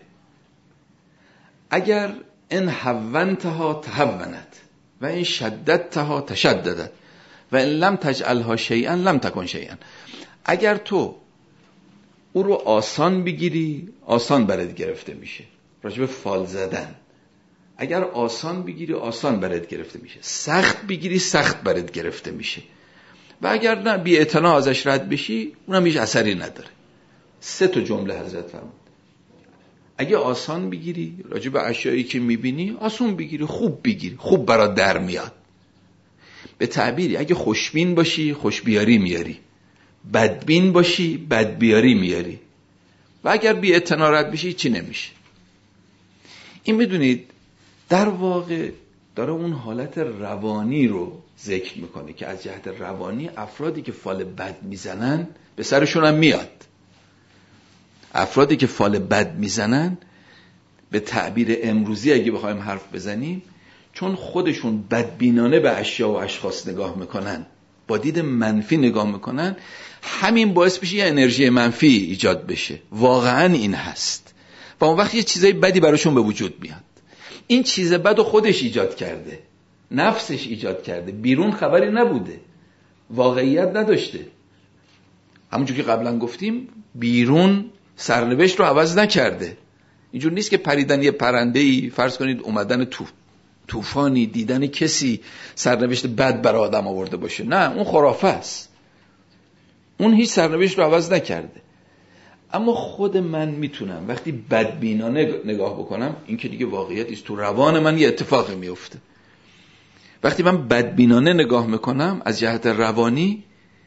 اگر ان هونتها تهونت و این شددتها تشددت و ان لم تجعلها شیئا لم تکن شیئا. اگر تو او رو آسان بگیری، آسان برات گرفته میشه. راجب فال زدن، اگر آسان بگیری، آسان برات گرفته میشه. سخت بگیری، سخت برات گرفته میشه. و اگر نه بی اعتنا ازش رد بشی، اونم هیچ اثری نداره. سه تا جمله حضرت فرمود. اگه آسان بگیری، راجع به اشیایی که میبینی آسان بگیری، خوب بگیری، خوب برات در میاد. به تعبیری اگه خوشبین باشی، خوشبیاری میاری. بدبین باشی، بدبیاری میاری. و اگر بی اعتنا رد بشی، چی نمیشه. این بدونید در واقع داره اون حالت روانی رو ذکر میکنه که از جهت روانی افرادی که فال بد میزنن به سرشون هم میاد. افرادی که فال بد میزنن به تعبیر امروزی اگه بخوایم حرف بزنیم، چون خودشون بدبینانه به اشیا و اشخاص نگاه میکنن، با دید منفی نگاه میکنن، همین باعث بشه یه انرژی منفی ایجاد بشه. واقعا این هست. و اون وقت یه چیزای بدی براشون به وجود میاد. این چیز بد رو خودش ایجاد کرده، نفسش ایجاد کرده، بیرون خبری نبوده، واقعیت نداشته. همونجور که قبلا گفتیم بیرون سرنوشت رو عوض نکرده. اینجور نیست که پریدن یه پرنده‌ای، فرض کنید اومدن تو طوفانی، دیدن کسی سرنوشت بد برای آدم آورده باشه. نه، اون خرافه است. اون هیچ سرنوشت رو عوض نکرده. اما خود من میتونم وقتی بدبینانه نگاه بکنم، این که دیگه واقعیت است، تو روان من یه اتفاقی میفته. وقتی من بدبینانه نگاه میکنم از جهت روانی،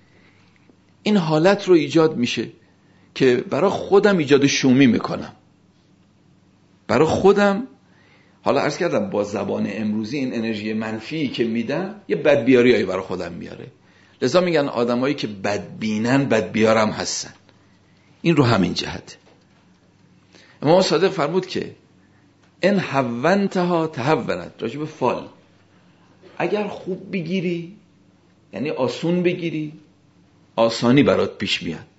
این حالت رو ایجاد میشه که برای خودم ایجاد شومی میکنم. برای خودم، حالا عرض کردم با زبان امروزی، این انرژی منفی که میدم یه بدبیاریایی برای خودم میاره. لذا میگن آدمایی که بدبینن بدبیارم هستن. این رو همین جهت امام صادق فرمود که ان حونتها تحونت، راجب فال، اگر خوب بگیری یعنی آسون بگیری، آسانی برات پیش میاد.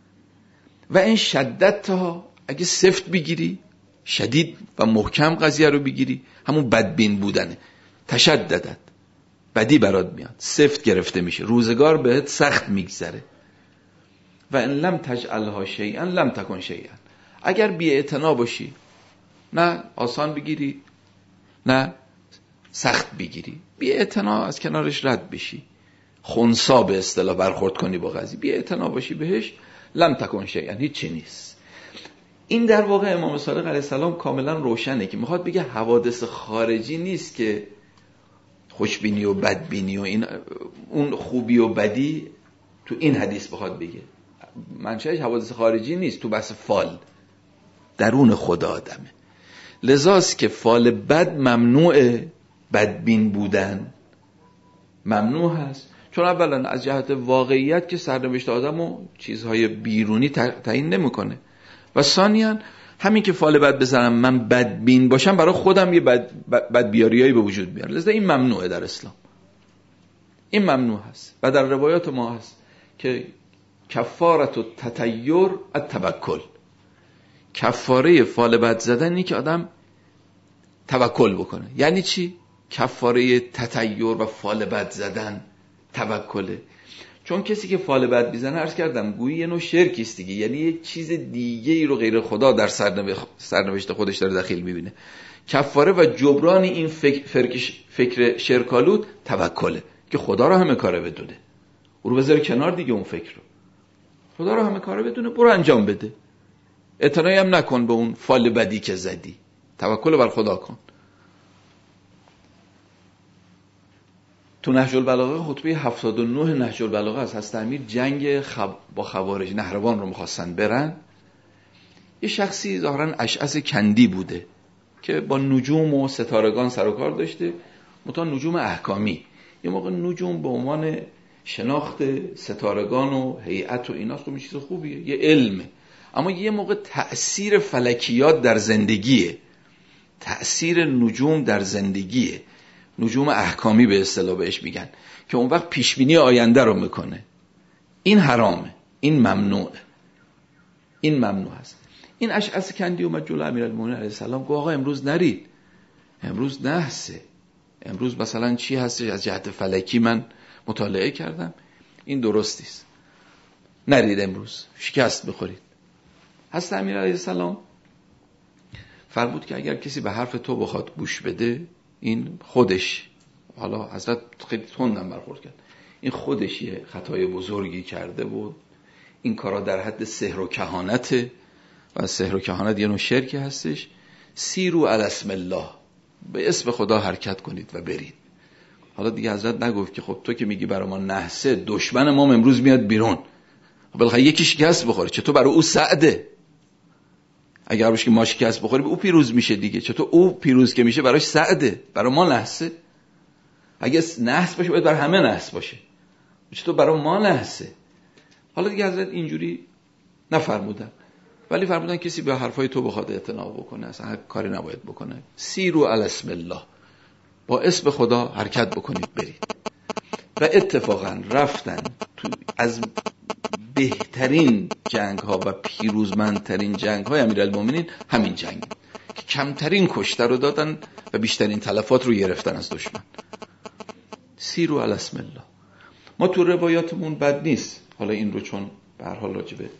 و این شدتها، اگه سفت بگیری، شدید و محکم قضیه رو بگیری، همون بدبین بودنه، تشددت، بدی برات میاد، سفت گرفته میشه، روزگار بهت سخت میگذره. و ان لم تجعلها شیئا لم تکن شیئا، اگر بی اعتنا باشی، نه آسان بگیری نه سخت بگیری، بی اعتنا از کنارش رد بشی، خنثی به اصطلاح برخورد کنی با قضیه، بی اعتنا باشی بهش، لم تکن شیئا، هیچ چی نیست. این در واقع امام صادق علیه السلام کاملا روشنه که میخواد بگه حوادث خارجی نیست که خوشبینی و بدبینی و این اون خوبی و بدی تو این حدیث بخواد بگه. منشأش حوادث خارجی نیست، تو بحث فال درون خود آدمه. لذاست که فال بد ممنوعه، بدبین بودن ممنوع هست، چون اولا از جهت واقعیت که سرنوشت آدمو چیزهای بیرونی تعیین نمیکنه، و ثانیاً همین که فال بد بزنم من بدبین باشم برای خودم یه بد بدبیاریایی به وجود میاره. لذا این ممنوعه در اسلام، این ممنوع هست. و در روایات ما هست که کفارت و تطیر التوکل، کفاره فال بد زدن اینه که آدم توکل بکنه. یعنی چی؟ کفاره تطیر و فال بد زدن توکله. چون کسی که فال بد میزنه، عرض کردم گویی یه نوع شرکی است دیگه، یعنی یک چیز دیگه ای رو غیر خدا در سرنوشت خودش داره دخیل میبینه. کفاره و جبران این فکر, فکر شرکالود توکله که خدا رو همه کاره بدونه، او رو بذاره کنار دیگه، اون فکر رو خدا رو همه کاره بدونه، برو انجام بده، اعتنایی هم نکن به اون فال بدی که زدی، توکل بر خدا کن. تو نهج البلاغه خطبه هفتاد و نه نهج البلاغه است، حضرت امیر جنگ خب... با خوارج نهروان رو می‌خواستن برن. یه شخصی ظاهراً اشعث کندی بوده که با نجوم و ستارگان سر و کار داشته، متا نجوم احکامی. یه موقع نجوم به عنوان شناخت ستارگان و هیئت و اینا خب چیز خوبیه، یه علمه، اما یه موقع تأثیر فلکیات در زندگیه، تأثیر نجوم در زندگیه، نجوم احکامی به اصطلاح بهش میگن، که اون وقت پیشبینی آینده رو میکنه. این حرامه، این ممنوعه، این ممنوع است. این اشعث کندی اومد جلو امیرالمومنین علیه السلام گفت آقا امروز نرید، امروز نحسه، امروز مثلا چی هست از جهت فلکی من مطالعه کردم، این درست نیست، نرید امروز، شکست بخورید. حضرت امیر علیه السلام فرمود که اگر کسی به حرف تو بخواد گوش بده، این خودش، حالا حضرت خیلی تندم برخورد کرد، این خودش یه خطای بزرگی کرده و این کارا در حد سحر و کهانته، و سحر و کهانت یه نوع شرکی هستش. سیرو علی اسم الله، به اسم خدا حرکت کنید و برید. حالا دیگه حضرت نگفت که خب تو که میگی برای ما نحسه، دشمن ما امروز میاد بیرون، بالاخره یکی شکست بخوره، چطور برای او سعده؟ اگر باشه که ما شکست بخوریم او پیروز میشه دیگه، چطور او پیروز که میشه براش سعده، برای ما نحسه؟ اگه نحس باشه باید برای همه نحس باشه، چطور برای ما نحسه؟ حالا دیگه حضرت اینجوری نفرمودن، ولی فرمودن کسی به حرفای تو بخواد اعتنا بکنه اصلا کاری نباید بکنه. سیرو علی اسم الله، با اسم خدا حرکت بکنید برید. و اتفاقا رفتن تو از بهترین جنگ ها و پیروزمندترین جنگ های امیرالمومنین همین جنگ که کمترین کشته رو دادن و بیشترین تلفات رو گرفتن از دشمن. سیرو علی اسم الله. ما تو روایاتمون بد نیست، حالا این رو چون به هر حال راجبه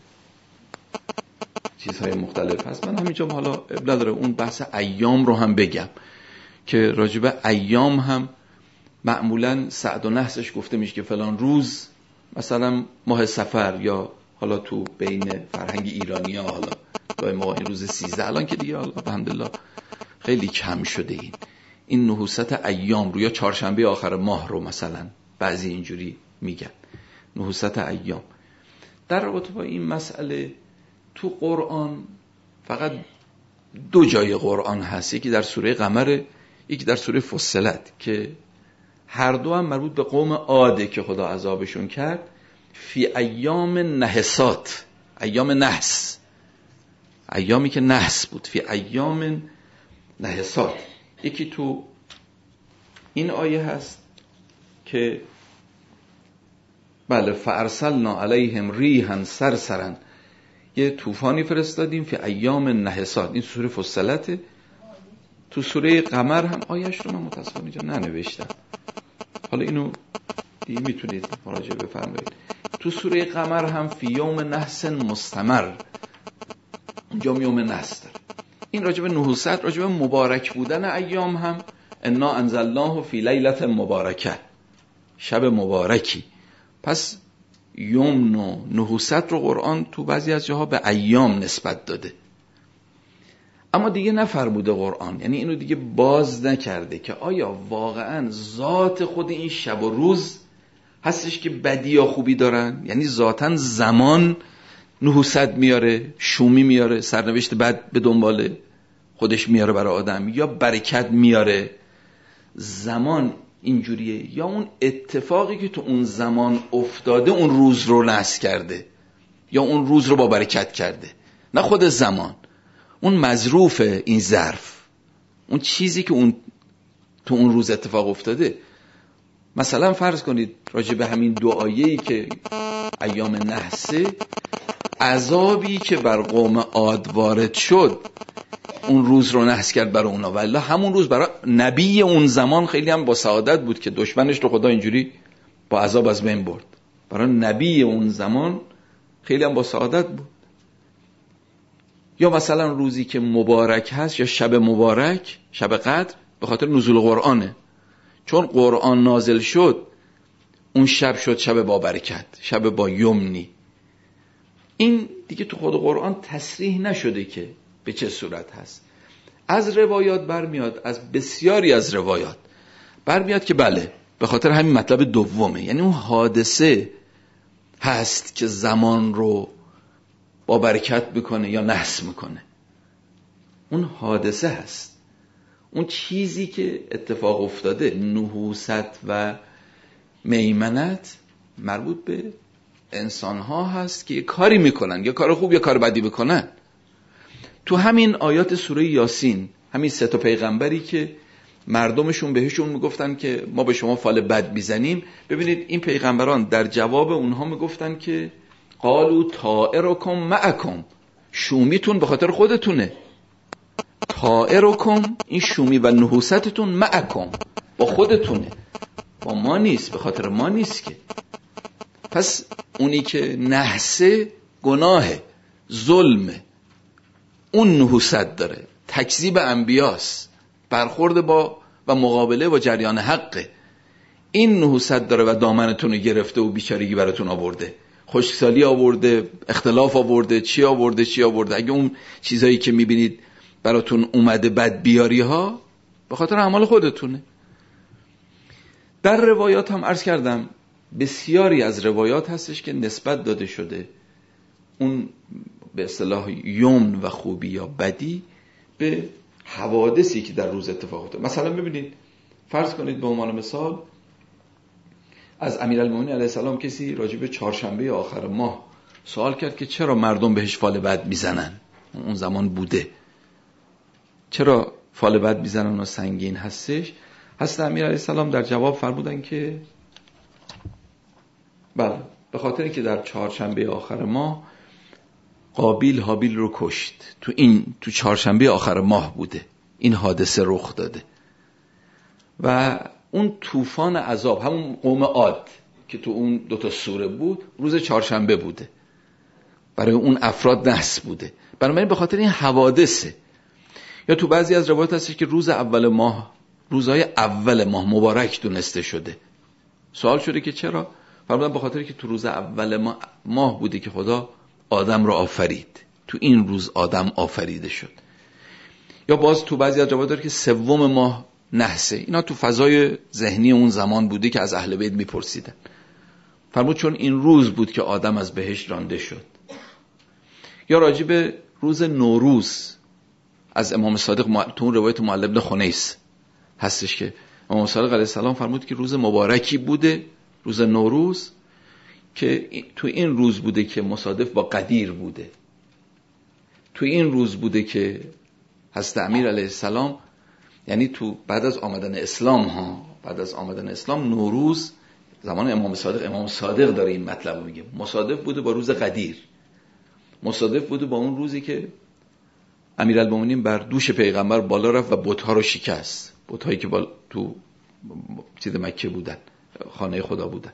چیزهای مختلف هست، من همینجا حالا ابلا داره اون بحث ایام رو هم بگم، که راجب ایام هم معمولا سعد و نحسش گفته میشه که فلان روز مثلا ماه صفر، یا حالا تو بین فرهنگ ایرانی ها حالا گاهی موقع این روز سیزده، الان که دیگه حالا الحمدلله خیلی کم شده این این نحوست ایام رو، یا چهارشنبه آخر ماه رو مثلا بعضی اینجوری میگن نحوست ایام. در رابطه با این مسئله تو قرآن فقط دو جای قرآن هست، یکی در سوره قمر، یکی در سوره فصلت، که هر دو هم مربوط به قوم عاده که خدا عذابشون کرد. فی ایام نحسات، ایام نحس، ایامی که نحس بود، فی ایام نحسات. یکی تو این آیه هست که بله فارسلنا علیهم ریحا صرصرا، یه طوفانی فرستادیم فی ایام نحسات، این سوره فصلت. تو سوره قمر هم آیه‌اش رو من متاسفانه اینجا ننوشتم، حالا اینو دیگه میتونید مراجعه بفرمایید. تو سوره قمر هم فی یوم نحس مستمر، اونجا یوم نحس داره. این راجب نحوست، راجب مبارک بودن ایام هم انا انزلناه فی لیلة مبارکه، شب مبارکی. پس یوم و نحوست رو قرآن تو بعضی از جاها به ایام نسبت داده، اما دیگه نفرموده قرآن، یعنی اینو دیگه باز نکرده که آیا واقعا ذات خود این شب و روز هستش که بدی یا خوبی دارن، یعنی ذاتاً زمان نحوست میاره، شومی میاره، سرنوشت بد به دنبال خودش میاره برای آدم، یا برکت میاره. زمان اینجوریه، یا اون اتفاقی که تو اون زمان افتاده اون روز رو نحس کرده، یا اون روز رو با برکت کرده، نه خود زمان، اون مظروف این ظرف، اون چیزی که اون تو اون روز اتفاق افتاده. مثلا فرض کنید راجع به همین دو آیه‌ای که ایام نحسه، عذابی که بر قوم عاد وارد شد اون روز رو نحس کرد برای اونا، ولی همون روز برای نبی اون زمان خیلی هم با سعادت بود که دشمنش رو خدا اینجوری با عذاب از بین برد. برای نبی اون زمان خیلی هم با سعادت بود. یا مثلا روزی که مبارک هست، یا شب مبارک، شب قدر، به خاطر نزول قرآنه، چون قرآن نازل شد اون شب شد شب با برکت، شب با یمنی. این دیگه تو خود قرآن تصریح نشده که به چه صورت هست. از روایات برمیاد، از بسیاری از روایات برمیاد که بله به خاطر همین مطلب دومه، یعنی اون حادثه هست که زمان رو با برکت بکنه یا نحس میکنه. اون حادثه هست، اون چیزی که اتفاق افتاده. نحوست و میمنت مربوط به انسان ها هست که یه کاری میکنن، یا کار خوب یا کار بدی بکنن. تو همین آیات سوره یاسین، همین سه تا پیغمبری که مردمشون بهشون میگفتن که ما به شما فال بد میزنیم، ببینید این پیغمبران در جواب اونها میگفتن که قالوا طائرکم معکم، شومیتون به خاطر خودتونه، طائرکم، این شومی و نحوستتون معکم، با خودتونه، با ما نیست، به خاطر ما نیست که. پس اونی که نحسه گناهه، ظلمه، اون نحوست داره، تکذیب انبیاست، برخورد با و مقابله با جریان حقه. این نحوست داره و دامنتون رو گرفته و بیچارگی براتون آورده، خشکسالی آورده، اختلاف آورده، چی آورده چی آورده. اگه اون چیزایی که میبینید براتون اومده بد بیاری ها، به خاطر اعمال خودتونه. در روایات هم عرض کردم بسیاری از روایات هستش که نسبت داده شده اون به اصطلاح یمن و خوبی یا بدی به حوادثی که در روز اتفاق افتاد. مثلا ببینید، فرض کنید به عنوان مثال از امیرالمومنین علیه السلام کسی راجع به چهارشنبه آخر ماه سوال کرد که چرا مردم بهش فال بد میزنن، اون زمان بوده، چرا فال بد میزنن و سنگین هستش. حضرت امیر علیه السلام در جواب فرمودن که بله، به خاطر اینکه در چهارشنبه آخر ماه قابیل حابیل رو کشت، تو این تو چهارشنبه آخر ماه بوده این حادثه رخ داده، و اون طوفان عذاب همون قوم عاد که تو اون دوتا سوره بود روز چهارشنبه بوده، برای اون افراد نحس بوده، بنابراین به خاطر این حوادثه. یا تو بعضی از روایات هست که روز اول ماه روزهای اول ماه مبارک دونسته شده. سوال شده که چرا؟ فرمودن به خاطر که تو روز اول ماه, ماه بوده که خدا آدم رو آفرید، تو این روز آدم آفریده شد. یا باز تو بعضی از روایات داره که سوم ماه نحسه. اینا تو فضای ذهنی اون زمان بوده که از اهل بیت میپرسیدن. فرمود چون این روز بود که آدم از بهشت رانده شد. یا راجع به روز نوروز از امام صادق تو اون روایت معلی بن خنیس هستش که امام صادق علیه السلام فرمود که روز مبارکی بوده، روز نوروز، که تو این روز بوده که مصادف با قدیر بوده. تو این روز بوده که حضرت امیر علیه السلام، یعنی تو بعد از آمدن اسلام ها بعد از آمدن اسلام نوروز زمان امام صادق، امام صادق داره این مطلب رو میگه، مصادف بوده با روز قدیر، مصادف بوده با اون روزی که امیرالمومنین بر دوش پیغمبر بالا رفت و بت‌ها رو شکست، بت‌هایی که بال... تو چیز مکه بودن، خانه خدا بودن.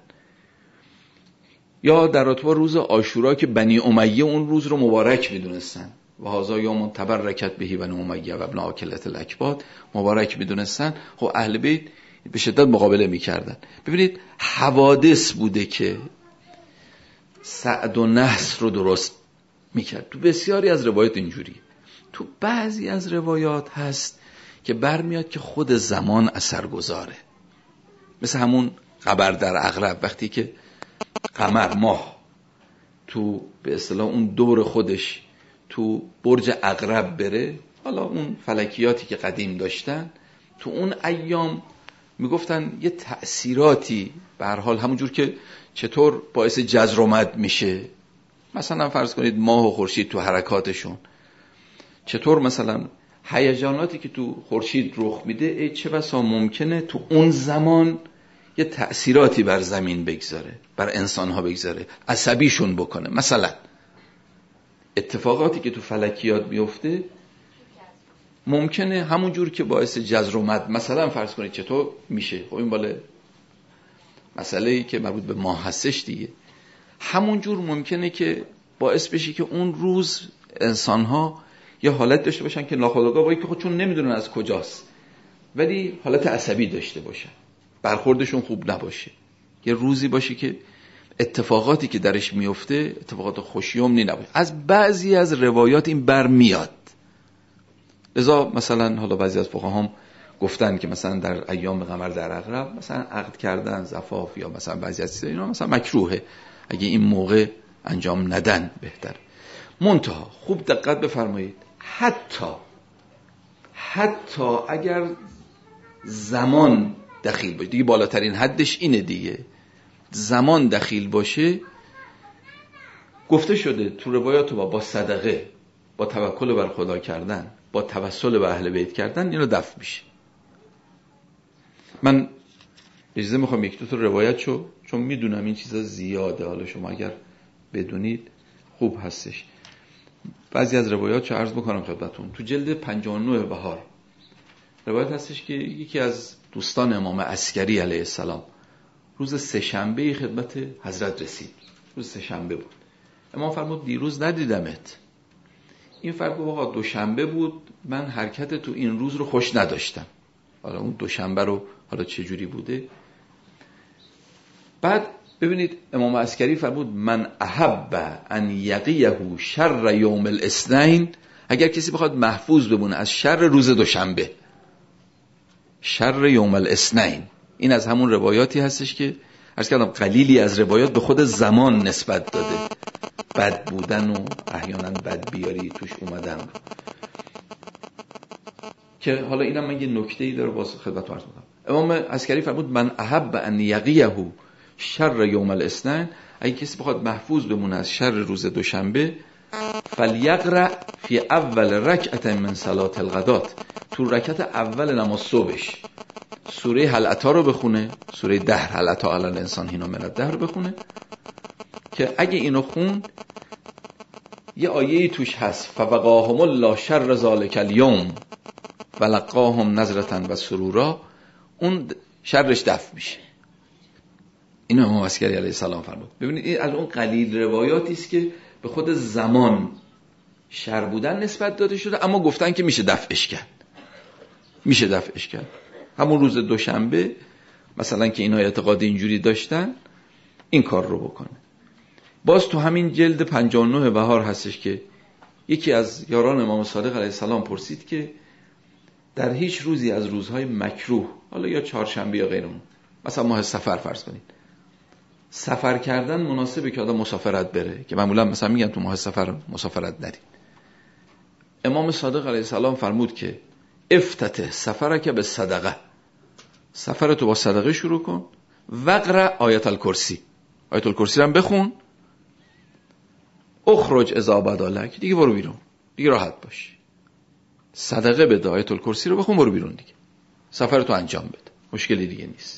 یا در رابطه با روز عاشورا که بنی امیه اون روز رو مبارک میدونستن، و هذا یوم تبرکت بهی بنی امیه و ابن عاکلة الاکباد، مبارک میدونستن. خب اهل بیت به شدت مقابله میکردن. ببینید حوادث بوده که سعد و نحس رو درست میکرد. تو بسیاری از روایات اینجوری، تو بعضی از روایات هست که برمیاد که خود زمان اثرگذاره. مثل همون قمر در عقرب، وقتی که قمر ماه تو به اصطلاح اون دور خودش تو برج عقرب بره، حالا اون فلکیاتی که قدیم داشتن تو اون ایام میگفتن یه تأثیراتی به هر حال همونجور که چطور باعث جزر و مد میشه، مثلا فرض کنید ماه و خورشید تو حرکاتشون، چطور مثلا هیجاناتی که تو خورشید رخ میده ای چه بسا ممکنه تو اون زمان یه تأثیراتی بر زمین بگذاره، بر انسانها بگذاره، عصبیشون بکنه. مثلا اتفاقاتی که تو فلکیات میفته ممکنه همون جور که باعث جزر و مد، مثلا فرض کنید چطور میشه، خب این بالا مسئله‌ای که مربوط به ماه هستش دیگه، همون جور ممکنه که باعث بشه که اون روز انسانها یه حالت داشته باشن که ناخودآگاه با اینکه خودشون نمیدونن از کجاست، ولی حالت عصبی داشته باشن، برخوردشون خوب نباشه. یه روزی باشه که اتفاقاتی که درش میفته اتفاقات خوشیومنی نباشه. از بعضی از روایات این برمیاد. لذا مثلا حالا بعضی از فقها هم گفتن که مثلا در ایام قمر در عقرب مثلا عقد کردن، زفاف یا مثلا بعضی از چیزا اینا مثلا مکروهه، اگه این موقع انجام ندن بهتر. منتها خوب دقت بفرمایید، حتی حتی اگر زمان دخیل باشه، دیگه بالاترین حدش اینه دیگه، زمان دخیل باشه، گفته شده تو روایات با با صدقه، با توکل بر خدا کردن، با توسل به اهل بیت کردن، اینو دفع میشه. من اجازه میخوام یک دو تا روایت شو، چون میدونم این چیزا زیاده، حالا شما اگر بدونید خوب هستش. بعضی از روایات رو عرض بکنم خدمتتون. تو جلد پنجاه و نه بهار روایت هستش که یکی از دوستان امام عسکری علیه السلام روز سه‌شنبه خدمت حضرت رسید. روز سه‌شنبه بود. امام فرمود دیروز ندیدمت. این فرق واقعا دوشنبه بود، من حرکت تو این روز رو خوش نداشتم. حالا اون دوشنبه رو حالا چه جوری بوده؟ بعد ببینید امام عسکری فرمود من احب ان یقیه شر یوم الاثنین، اگر کسی بخواد محفوظ بمونه از شر روز دوشنبه، شر یوم الاثنین، این از همون روایاتی هستش که عرض کردم قلیلی از روایات به خود زمان نسبت داده، بد بودن و احیانا بد بیاری توش اومدن، که حالا اینم من یه نکته‌ای داره باز خدمت عرض می‌کنم. امام عسکری فرمود من احب ان یقیه شر یوم الاثنین، اگه کسی بخواد محفوظ بمونه از شر روز دوشنبه، فلیقرأ فی اول رکعت من صلاة الغدات، تو رکعت اول نماز صبحش سوره هل اتی رو بخونه، سوره دهر، هل اتی علی الانسان حین من الدهر رو بخونه، که اگه اینو خوند یه آیه‌ای توش هست فوقاهم الله شر ذلک الیوم ولقاهم نظرة و سرورا، اون شرش دفع میشه. اینو امام عسکری علیه السلام فرمود. ببینید این از اون قلیل روایاتی است که به خود زمان شر بودن نسبت داده شده، اما گفتن که میشه دفعش کرد، میشه دفعش کرد. همون روز دوشنبه مثلا که اینا اعتقاد اینجوری داشتن این کار رو بکنه. باز تو همین جلد پنجاه و نه بهار هستش که یکی از یاران امام صادق علیه السلام پرسید که در هیچ روزی از روزهای مکروه، حالا یا چهارشنبه یا غیره، مثلا ماه سفر فرض کنید، سفر کردن مناسبه که آدم مسافرت بره، که معمولا مثلا میگن تو ماه سفر مسافرت نرید. امام صادق علیه السلام فرمود که افتتح سفرک به صدقه، سفرتو با صدقه شروع کن، وقرأ آیت الکرسی، آیت الکرسی رو هم بخون، اخرج اذا بدالک، دیگه برو بیرون، دیگه راحت باش، صدقه بده، آیت الکرسی رو بخون، برو بیرون دیگه، سفرتو انجام بده، مشکلی دیگه نیست.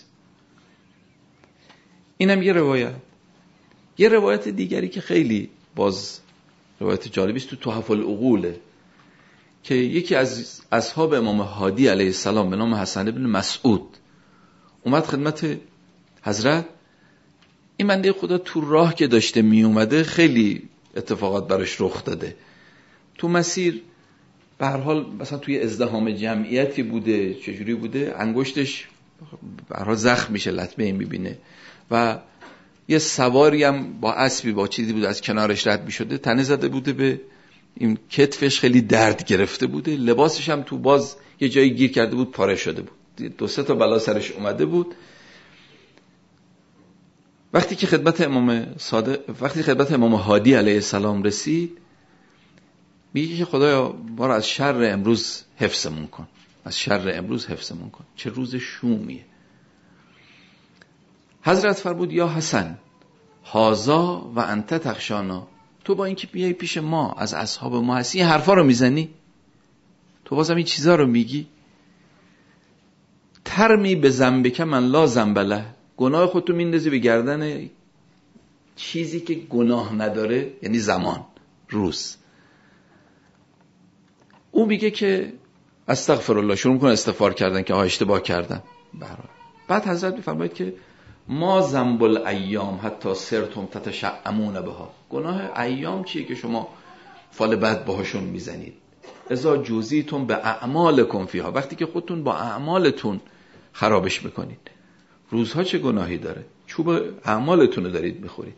اینم یه روایت. یه روایت دیگری که خیلی باز روایت جالبی است تو تحف العقوله، که یکی از اصحاب امام هادی علیه السلام به نام حسن ابن مسعود اومد خدمت حضرت. این بنده خدا تو راه که داشته می اومده خیلی اتفاقات براش رخ داده. تو مسیر به هر حال مثلا توی ازدحام جمعیتی بوده، چجوری بوده، انگشتش به هر حال زخم میشه، لطمه این میبینه و یه سواری هم با اسبی با چیزی بوده از کنارش رد میشده، تنه زده بوده به این کتفش، خیلی درد گرفته بوده، لباسش هم تو باز یه جایی گیر کرده بود، پاره شده بود، دو سه تا بلا سرش اومده بود. وقتی که خدمت امام صادق وقتی خدمت امام هادی علیه السلام رسید، میگه که خدایا ما رو از شر امروز حفظمون کن، از شر امروز حفظمون کن، چه روز شومیه. حضرت فرمود یا حسن هازا و انت تخشانا، تو با اینکه بیای پیش ما از اصحاب ما هستی این حرفا رو میزنی، تو بازم این چیزا رو میگی. ترمی به ذنبک من لا ذنب له، گناه خودتو میندازی به گردن چیزی که گناه نداره، یعنی زمان، روز. او میگه که استغفر الله، شروع میکنه استغفار کردن که آها اشتباه کردم. بعد حضرت میفرماید که ما ذنب الایام حتی سرتم تتشعمون بها، گناه ایام چیه که شما فال بد باهاشون میزنید. اذا جوزیتم به اعمالکم فیها، وقتی که خودتون با اعمالتون خرابش میکنید. روزها چه گناهی داره؟ چوب اعمالتون رو دارید میخورید.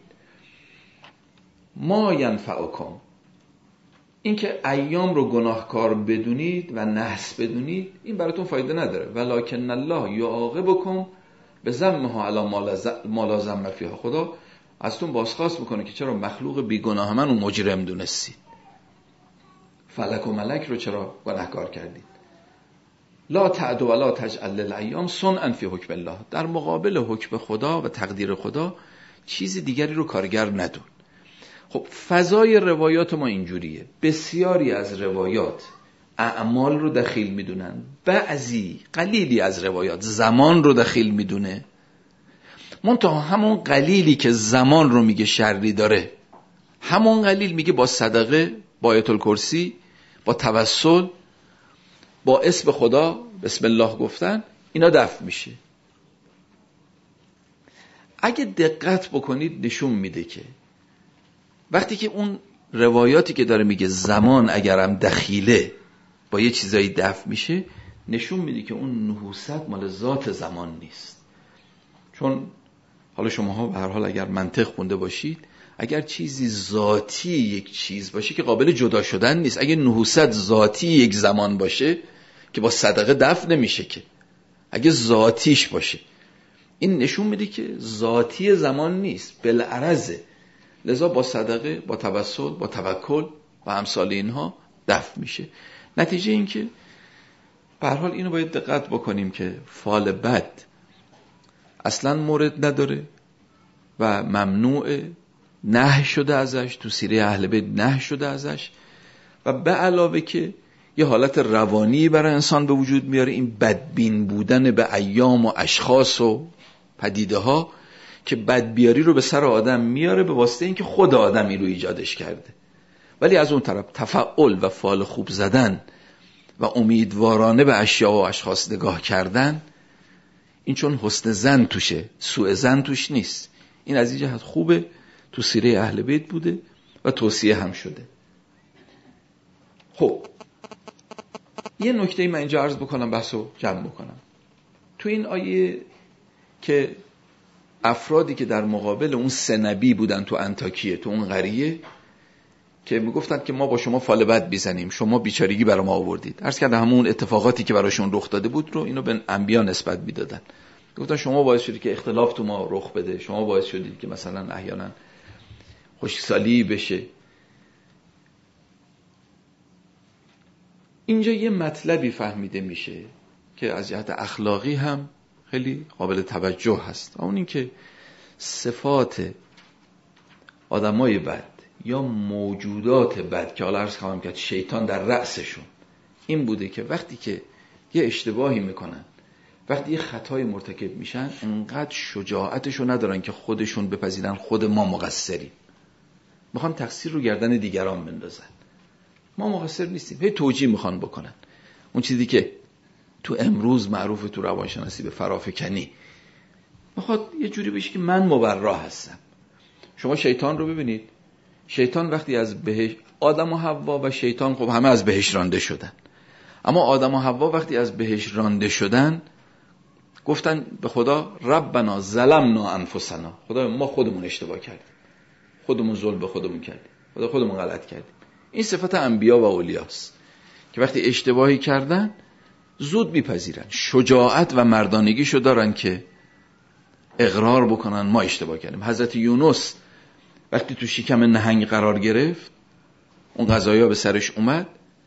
ما ینفعکم، این که ایام رو گناهکار بدونید و نحس بدونید این براتون فایده نداره. ولکن الله یعاقبکم به ذمها علی ما لا ذم فیها، خدا ازتون بازخواست میکنه که چرا مخلوق بیگناه من و مجرم دونستید، فلک و ملک رو چرا گناهکار کردید. لا تعد ولا تجعل للایام صنعا فی حکم الله، در مقابل حکم خدا و تقدیر خدا چیز دیگری رو کارگر ندون. خب فضای روایات ما اینجوریه، بسیاری از روایات اعمال رو دخیل میدونن، بعضی قلیلی از روایات زمان رو دخیل میدونه، منتها همون قلیلی که زمان رو میگه شری داره، همون قلیل میگه با صدقه، با آیت الکرسی، با توسل، با اسم خدا بسم الله گفتن اینا دفع میشه. اگه دقت بکنید نشون میده که وقتی که اون روایاتی که داره میگه زمان اگرم دخیله با یه چیزایی دفع میشه، نشون میده که اون نحوست مال ذات زمان نیست. چون حالا شماها به هر حال اگر منطق خونده باشید، اگر چیزی ذاتی یک چیز باشه که قابل جدا شدن نیست، اگه نحوست ذاتی یک زمان باشه که با صدقه دفع نمیشه، که اگه ذاتیش باشه این نشون میده که ذاتی زمان نیست، بالعرضه، لذا با صدقه، با توسل، با توکل و امثال اینها دفع میشه. نتیجه این که به هر حال اینو باید دقت بکنیم که فال بد اصلا مورد نداره و ممنوع، نهی شده ازش، تو سیره اهل بیت نهی شده ازش، و به علاوه که یه حالت روانی برای انسان به وجود میاره، این بدبین بودن به ایام و اشخاص و پدیده ها که بدبیاری رو به سر آدم میاره به واسطه اینکه خود آدم این رو ایجادش کرده. ولی از اون طرف تفعل و فال خوب زدن و امیدوارانه به اشیاء و اشخاص نگاه کردن، این چون حسن ظن توشه، سوء ظن توش نیست. این از این جهت خوبه، تو سیره اهل بیت بوده و توصیه هم شده. خب یه نکته من اینجا عرض بکنم، بحثو جمع بکنم. تو این آیه که افرادی که در مقابل اون سه نبی بودن تو انطاکیه، تو اون قریه، که میگفتن که ما با شما فال بد بیزنیم، شما بیچارگی برای ما آوردید. عرض کردم همون اتفاقاتی که براشون رخ داده بود رو اینو به انبیا نسبت میدادن. گفتن شما باعث شدید که اختلاف تو ما رخ بده، شما باعث شدید که مثلا احیانا خشکسالی بشه. اینجا یه مطلبی فهمیده میشه که از جهت اخلاقی هم خیلی قابل توجه هست، اون این که صفات آدمای بد یا موجودات بد که حالا عرض خواهم کرد شیطان در رأسشون این بوده که وقتی که یه اشتباهی میکنن، وقتی یه خطای مرتکب میشن، انقدر شجاعتشو ندارن که خودشون بپذیرن خود ما مقصریم، میخوان تقصیر رو گردن دیگران بندازن. ما مقصر نیستیم، هی توجیه میخوان بکنن. اون چیزی که تو امروز معروف تو روانشناسی به فرافکنی، میخواد یه جوری بشه که من مبرا هستم. شما شیطان رو ببینید، شیطان وقتی از بهشت، آدم و حوا و شیطان خب همه از بهشت رانده شدن، اما آدم و حوا وقتی از بهشت رانده شدن گفتن به خدا ربنا ظلمنا انفسنا، خدا ما خودمون اشتباه کردیم، خودمون ظلم به خودمون کردیم، خدا خودمون غلط کردیم. این صفت انبیا و اولیاست که وقتی اشتباهی کردن زود میپذیرن، شجاعت و مردانگیشو دارن که اقرار بکنن ما اشتباه کردیم. حضرت یونس وقتی تو شکم نهنگ قرار گرفت، اون قضایا به سرش اومد،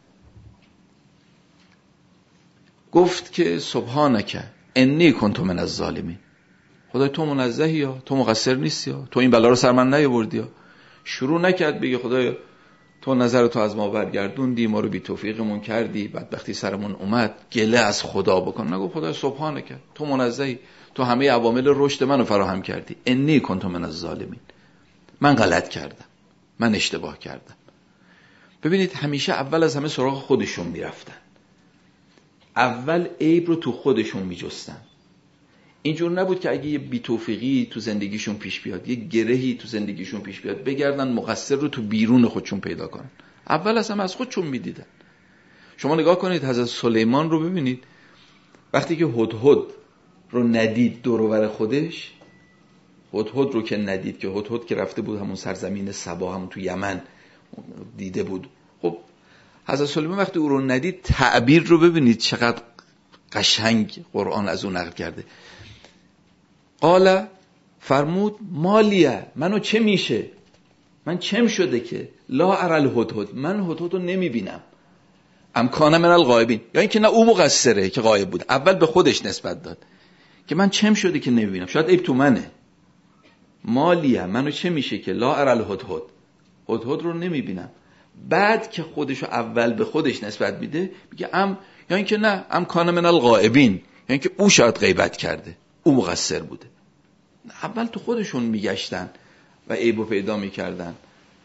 گفت که سبحانک انی کنت من الظالمین، خدای تو منزهی، یا تو مقصر نیستی، یا تو این بلا رو سر من نیاوردی. یا شروع نکرد بگه خدای تو نظر تو از ما برگردوندی، ما رو بی توفیقمون کردی، بدبختی سرمون اومد، گله از خدا بکن. نگو خدای سبحانک تو منزهی، تو همه عوامل رشد منو فراهم کردی. انی کنت من الظالمین، من غلط کردم، من اشتباه کردم. ببینید همیشه اول از همه سراغ خودشون میرفتن، اول عیب رو تو خودشون میجستن. اینجور نبود که اگه یه بی‌توفیقی تو زندگیشون پیش بیاد، یه گرهی تو زندگیشون پیش بیاد، بگردن مقصر رو تو بیرون خودشون پیدا کنن. اول از همه از خودشون میدیدن. شما نگاه کنید حضرت سلیمان رو ببینید، وقتی که هدهد رو ندید دور و بر خودش، هدهد رو که ندید، که هدهد که رفته بود همون سرزمین سبا، همون تو یمن دیده بود، خب حضرت سلیمان وقتی او رو ندید، تعبیر رو ببینید چقدر قشنگ قرآن از اون نقل کرده. قال فرمود مالیه، منو چه میشه، من چم شده که لا ارى الهدهد، من هدهد رو نمیبینم، امکان من الغایبین، یا اینکه نه او مقصره که غایب بود. اول به خودش نسبت داد که من چم شده که نمیبینم، شاید عیب تو منه. مالیه، منو چه میشه که لا ارى الهدهد، هدهد رو نمیبینم. بعد که خودشو اول به خودش نسبت میده میگه ام، یا اینکه نه امکان من الغایبین، یا اینکه او شاید غیبت کرده، او مقصر بوده. اول تو خودشون میگشتن و عیبو پیدا میکردن.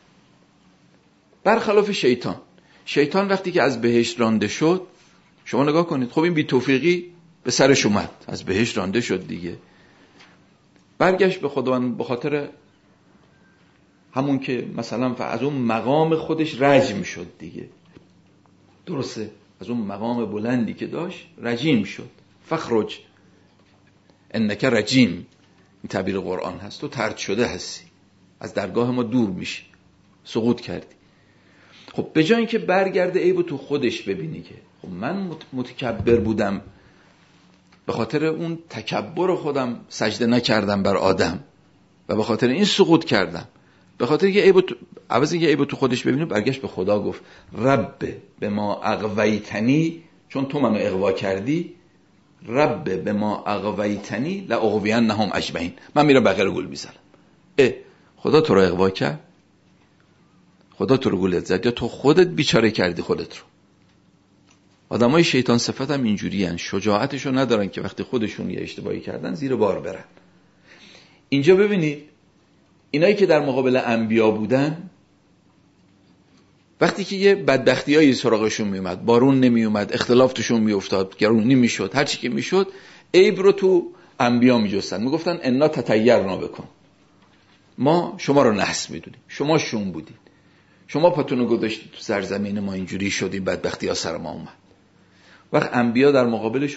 برخلاف شیطان، شیطان وقتی که از بهشت رانده شد، شما نگاه کنید، خب این بی توفیقی به سرش اومد، از بهشت رانده شد دیگه، برگشت به خداوند به خاطر همون که مثلا از اون مقام خودش رجم شد دیگه، درسته، از اون مقام بلندی که داشت رجیم شد. فخرج انک رجیم، این تعبیر قرآن هست، تو طرد شده هستی، از درگاه ما دور میشی، سقوط کردی. خب به جای اینکه برگرده عیبو تو خودش ببینی که خب من متکبر بودم، به خاطر اون تکبر خودم سجده نکردم بر آدم و به خاطر این سقوط کردم، به خاطر اینکه عیبو تو، عوض اینکه عیبو تو خودش ببینه برگشت به خدا گفت رب به ما اغویتنی، چون تو منو اغوا کردی، رب به ما اغویتنی لاغوینهم اجمعین، من میرم بغیر گول میزنم. اه خدا تو رو اغوا کرد، خدا تو رو گولت زد، یا تو خودت بیچاره کردی خودت رو. آدمای شیطان صفت هم اینجوری هن، شجاعتشو ندارن که وقتی خودشون یه اشتباهی کردن زیر بار برن. اینجا ببینید اینایی که در مقابل انبیا بودن، وقتی که یه بدبختیایی سراغشون میومد، بارون نمیومد، اختلاف توشون میافتاد، گرونی میشد، هر چی که میشد، عیب رو تو انبیا میجستن، میگفتن انا تطیرنا بکن، ما شما رو نحس میدونیم، شما شون بودید، شما پاتونو گذاشتید تو سرزمین ما، اینجوری شدیم، بدبختی ها سر ما اومد. وقت انبیا در مقابلشون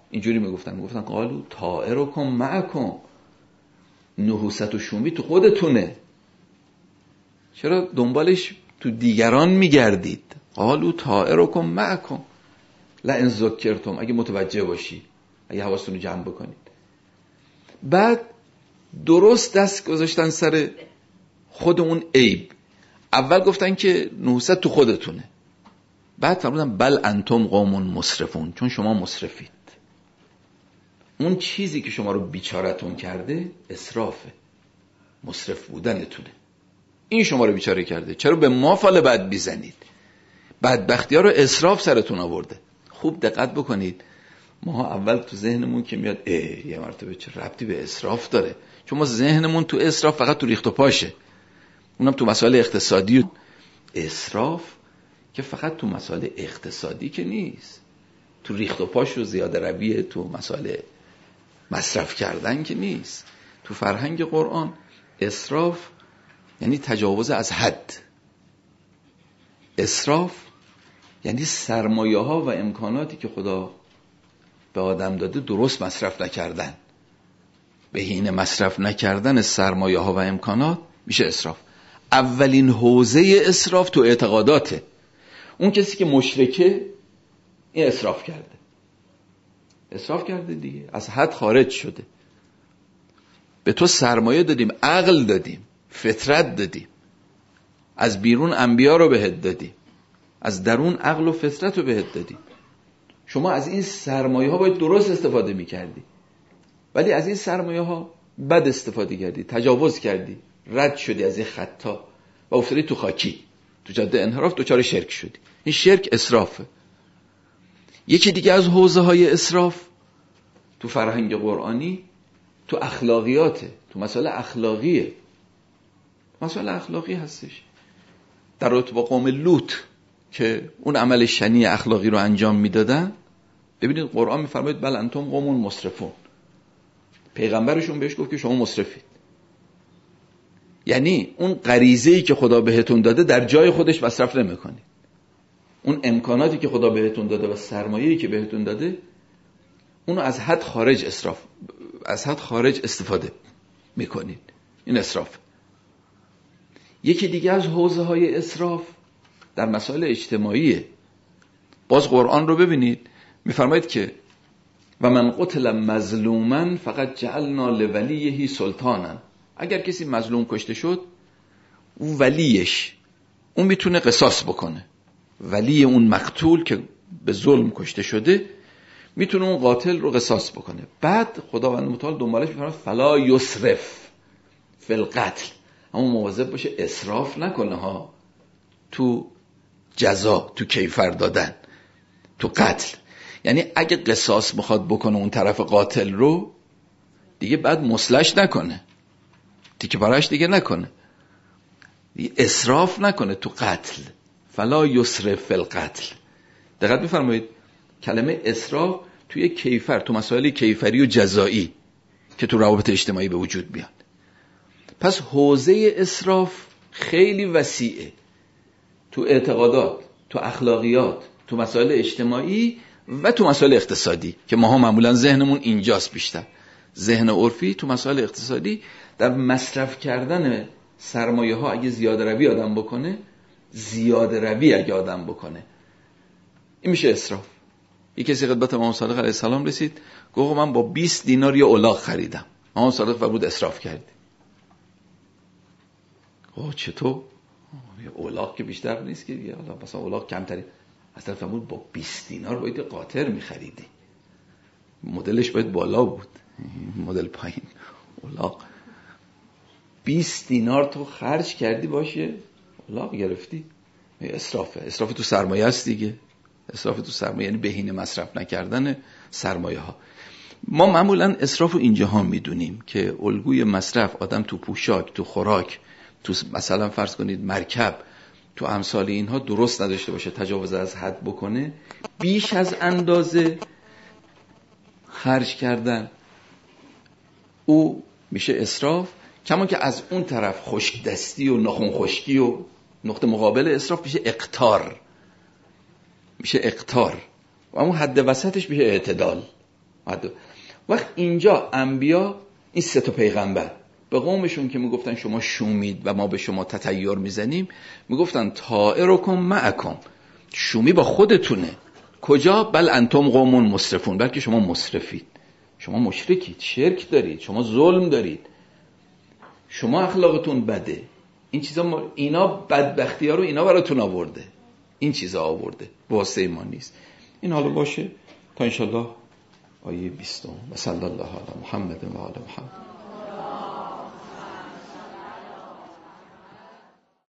اینجوری میگفتن میگفتن قالو طائرکم معکم، نحوست و شومی تو خودتونه، چرا دنبالش تو دیگران میگردید؟ قالو طائرکم معکم لئن ذکرتم، اگه متوجه باشی، اگه حواستون رو جمع بکنید. بعد درست دست گذاشتن سر خود اون عیب. اول گفتن که نحوست تو خودتونه، بعد فرمودن بل انتم قوم مسرفون، چون شما مسرفید. اون چیزی که شما رو بیچارتون کرده اسرافه، مسرف بودنتونه، این شما رو بیچاره کرده. چرا به ما فال بد بیزنید؟ بدبختی ها رو اسراف سرتون آورده. خوب دقت بکنید، ما اول تو ذهنمون که میاد ای یه مرتبه چه ربطی به اسراف داره، چون ما ذهنمون تو اسراف فقط تو ریخت و پاشه، اونم تو مسائل اقتصادی. اسراف که فقط تو مسائل اقتصادی که نیست، تو ریخت و پاش و زیاده رویه، تو مسائل مصرف کردن که نیست. تو فرهنگ قرآن اسراف یعنی تجاوز از حد. اسراف یعنی سرمایه ها و امکاناتی که خدا به آدم داده درست مصرف نکردن. بهینه مصرف نکردن سرمایه ها و امکانات میشه اسراف. اولین حوزه اسراف تو اعتقاداته. اون کسی که مشرکه این اسراف کرده، اسراف کرده دیگه، از حد خارج شده. به تو سرمایه دادیم، عقل دادیم، فطرت دادیم، از بیرون انبیا رو بهت دادیم، از درون عقل و فطرت رو بهت دادیم. شما از این سرمایه ها باید درست استفاده میکردی، ولی از این سرمایه ها بد استفاده کردی، تجاوز کردی، رد شدی از این خطا و افتادی تو خاکی، تو جاده انحراف، دوچار شرک شدی. این شرک اسرافه. یکی دیگه از حوزه های اسراف تو فرهنگ قرآنی تو اخلاقیاته، تو مسائل اخلاقیه. مسائل اخلاقی هستش. در رابطه با قوم لوط که اون عمل شنیع اخلاقی رو انجام میدادن، ببینید قرآن میفرماید بل انتم قوم مسرفون. پیغمبرشون بهش گفت که شما مسرفید. یعنی اون غریزه‌ای که خدا بهتون داده در جای خودش مصرف نمی‌کنید. اون امکاناتی که خدا بهتون داده و سرمایه‌ای که بهتون داده، اونو از حد خارج اسراف، از حد خارج استفاده می‌کنید. این اسراف. یکی دیگه از حوزه‌های اسراف در مسائل اجتماعیه. باز قرآن رو ببینید، می‌فرماید که و من قتل مظلوما فقط جعلنا لولیه سلطانا. اگر کسی مظلوم کشته شد، اون ولیش، اون میتونه قصاص بکنه. ولی اون مقتول که به ظلم کشته شده میتونه اون قاتل رو قصاص بکنه. بعد خداوند متعال دنبالش میفرماید فلا یسرف فی القتل، اما مواظب باشه اسراف نکنه ها تو جزا، تو کیفر دادن، تو قتل. یعنی اگه قصاص میخواد بکنه اون طرف قاتل رو، دیگه بعد مسلش نکنه، تیکه پارش دیگه نکنه، دیگه اسراف نکنه تو قتل. فلا یسرف فی القتل. دقت بفرمایید کلمه اسراف توی کیفر، تو مسائل کیفری و جزایی که تو روابط اجتماعی به وجود میاد. پس حوزه اسراف خیلی وسیعه، تو اعتقادات، تو اخلاقیات، تو مسائل اجتماعی و تو مسائل اقتصادی که ماها معمولا ذهنمون اینجاست بیشتر. ذهن عرفی تو مسائل اقتصادی در مصرف کردن سرمایه ها اگه زیاده روی آدم بکنه، زیاده روی اگه آدم بکنه، این میشه اسراف. یک کسی خدمت امام صادق علیه السلام رسید، گفت من با بیست دینار یه الاغ خریدم. امام صادق فرمود اسراف کردی. گفت چطور؟ یه الاغ که بیشتر نیست که دیگه، حالا مثلا الاغ کمتری. اصلا فرمود با بیست دینار باید قاطر میخریدی، مدلش باید بالا بود، مدل پایین. الاغ بیست دینار تو خرج کردی باشه، الاغ گرفتی. اسرافه. اسراف تو سرمایه است دیگه. اسراف تو سرمایه یعنی بهینه مصرف نکردن سرمایه ها. ما معمولا اسراف رو اینجاها میدونیم که الگوی مصرف آدم تو پوشاک، تو خوراک، تو مثلا فرض کنید مرکب، تو امثال اینها درست نداشته باشه، تجاوز از حد بکنه، بیش از اندازه خرج کردن، او میشه اسراف. کما که از اون طرف خشک دستی و ناخن خشکی و نقطه مقابل اسراف میشه اقتار، میشه اقتار و اون حد وسطش میشه اعتدال. وقت اینجا انبیا، این سه تا پیغمبر به قومشون که میگفتن شما شومید و ما به شما تطیر میزنیم، میگفتن طائرکم معکم، شومی با خودتونه. کجا؟ بل انتم قوم مسرفون، بلکه شما مسرفید، شما مشرکید، شرک دارید، شما ظلم دارید، شما اخلاقتون بده. این چیزا ما... اینا بدبختی ها رو اینا براتون آورده، این چیزا آورده، واسه ما نیست. این حالا باشه تا انشالله آیه بیستم. و صلی الله علی محمد و آل محمد.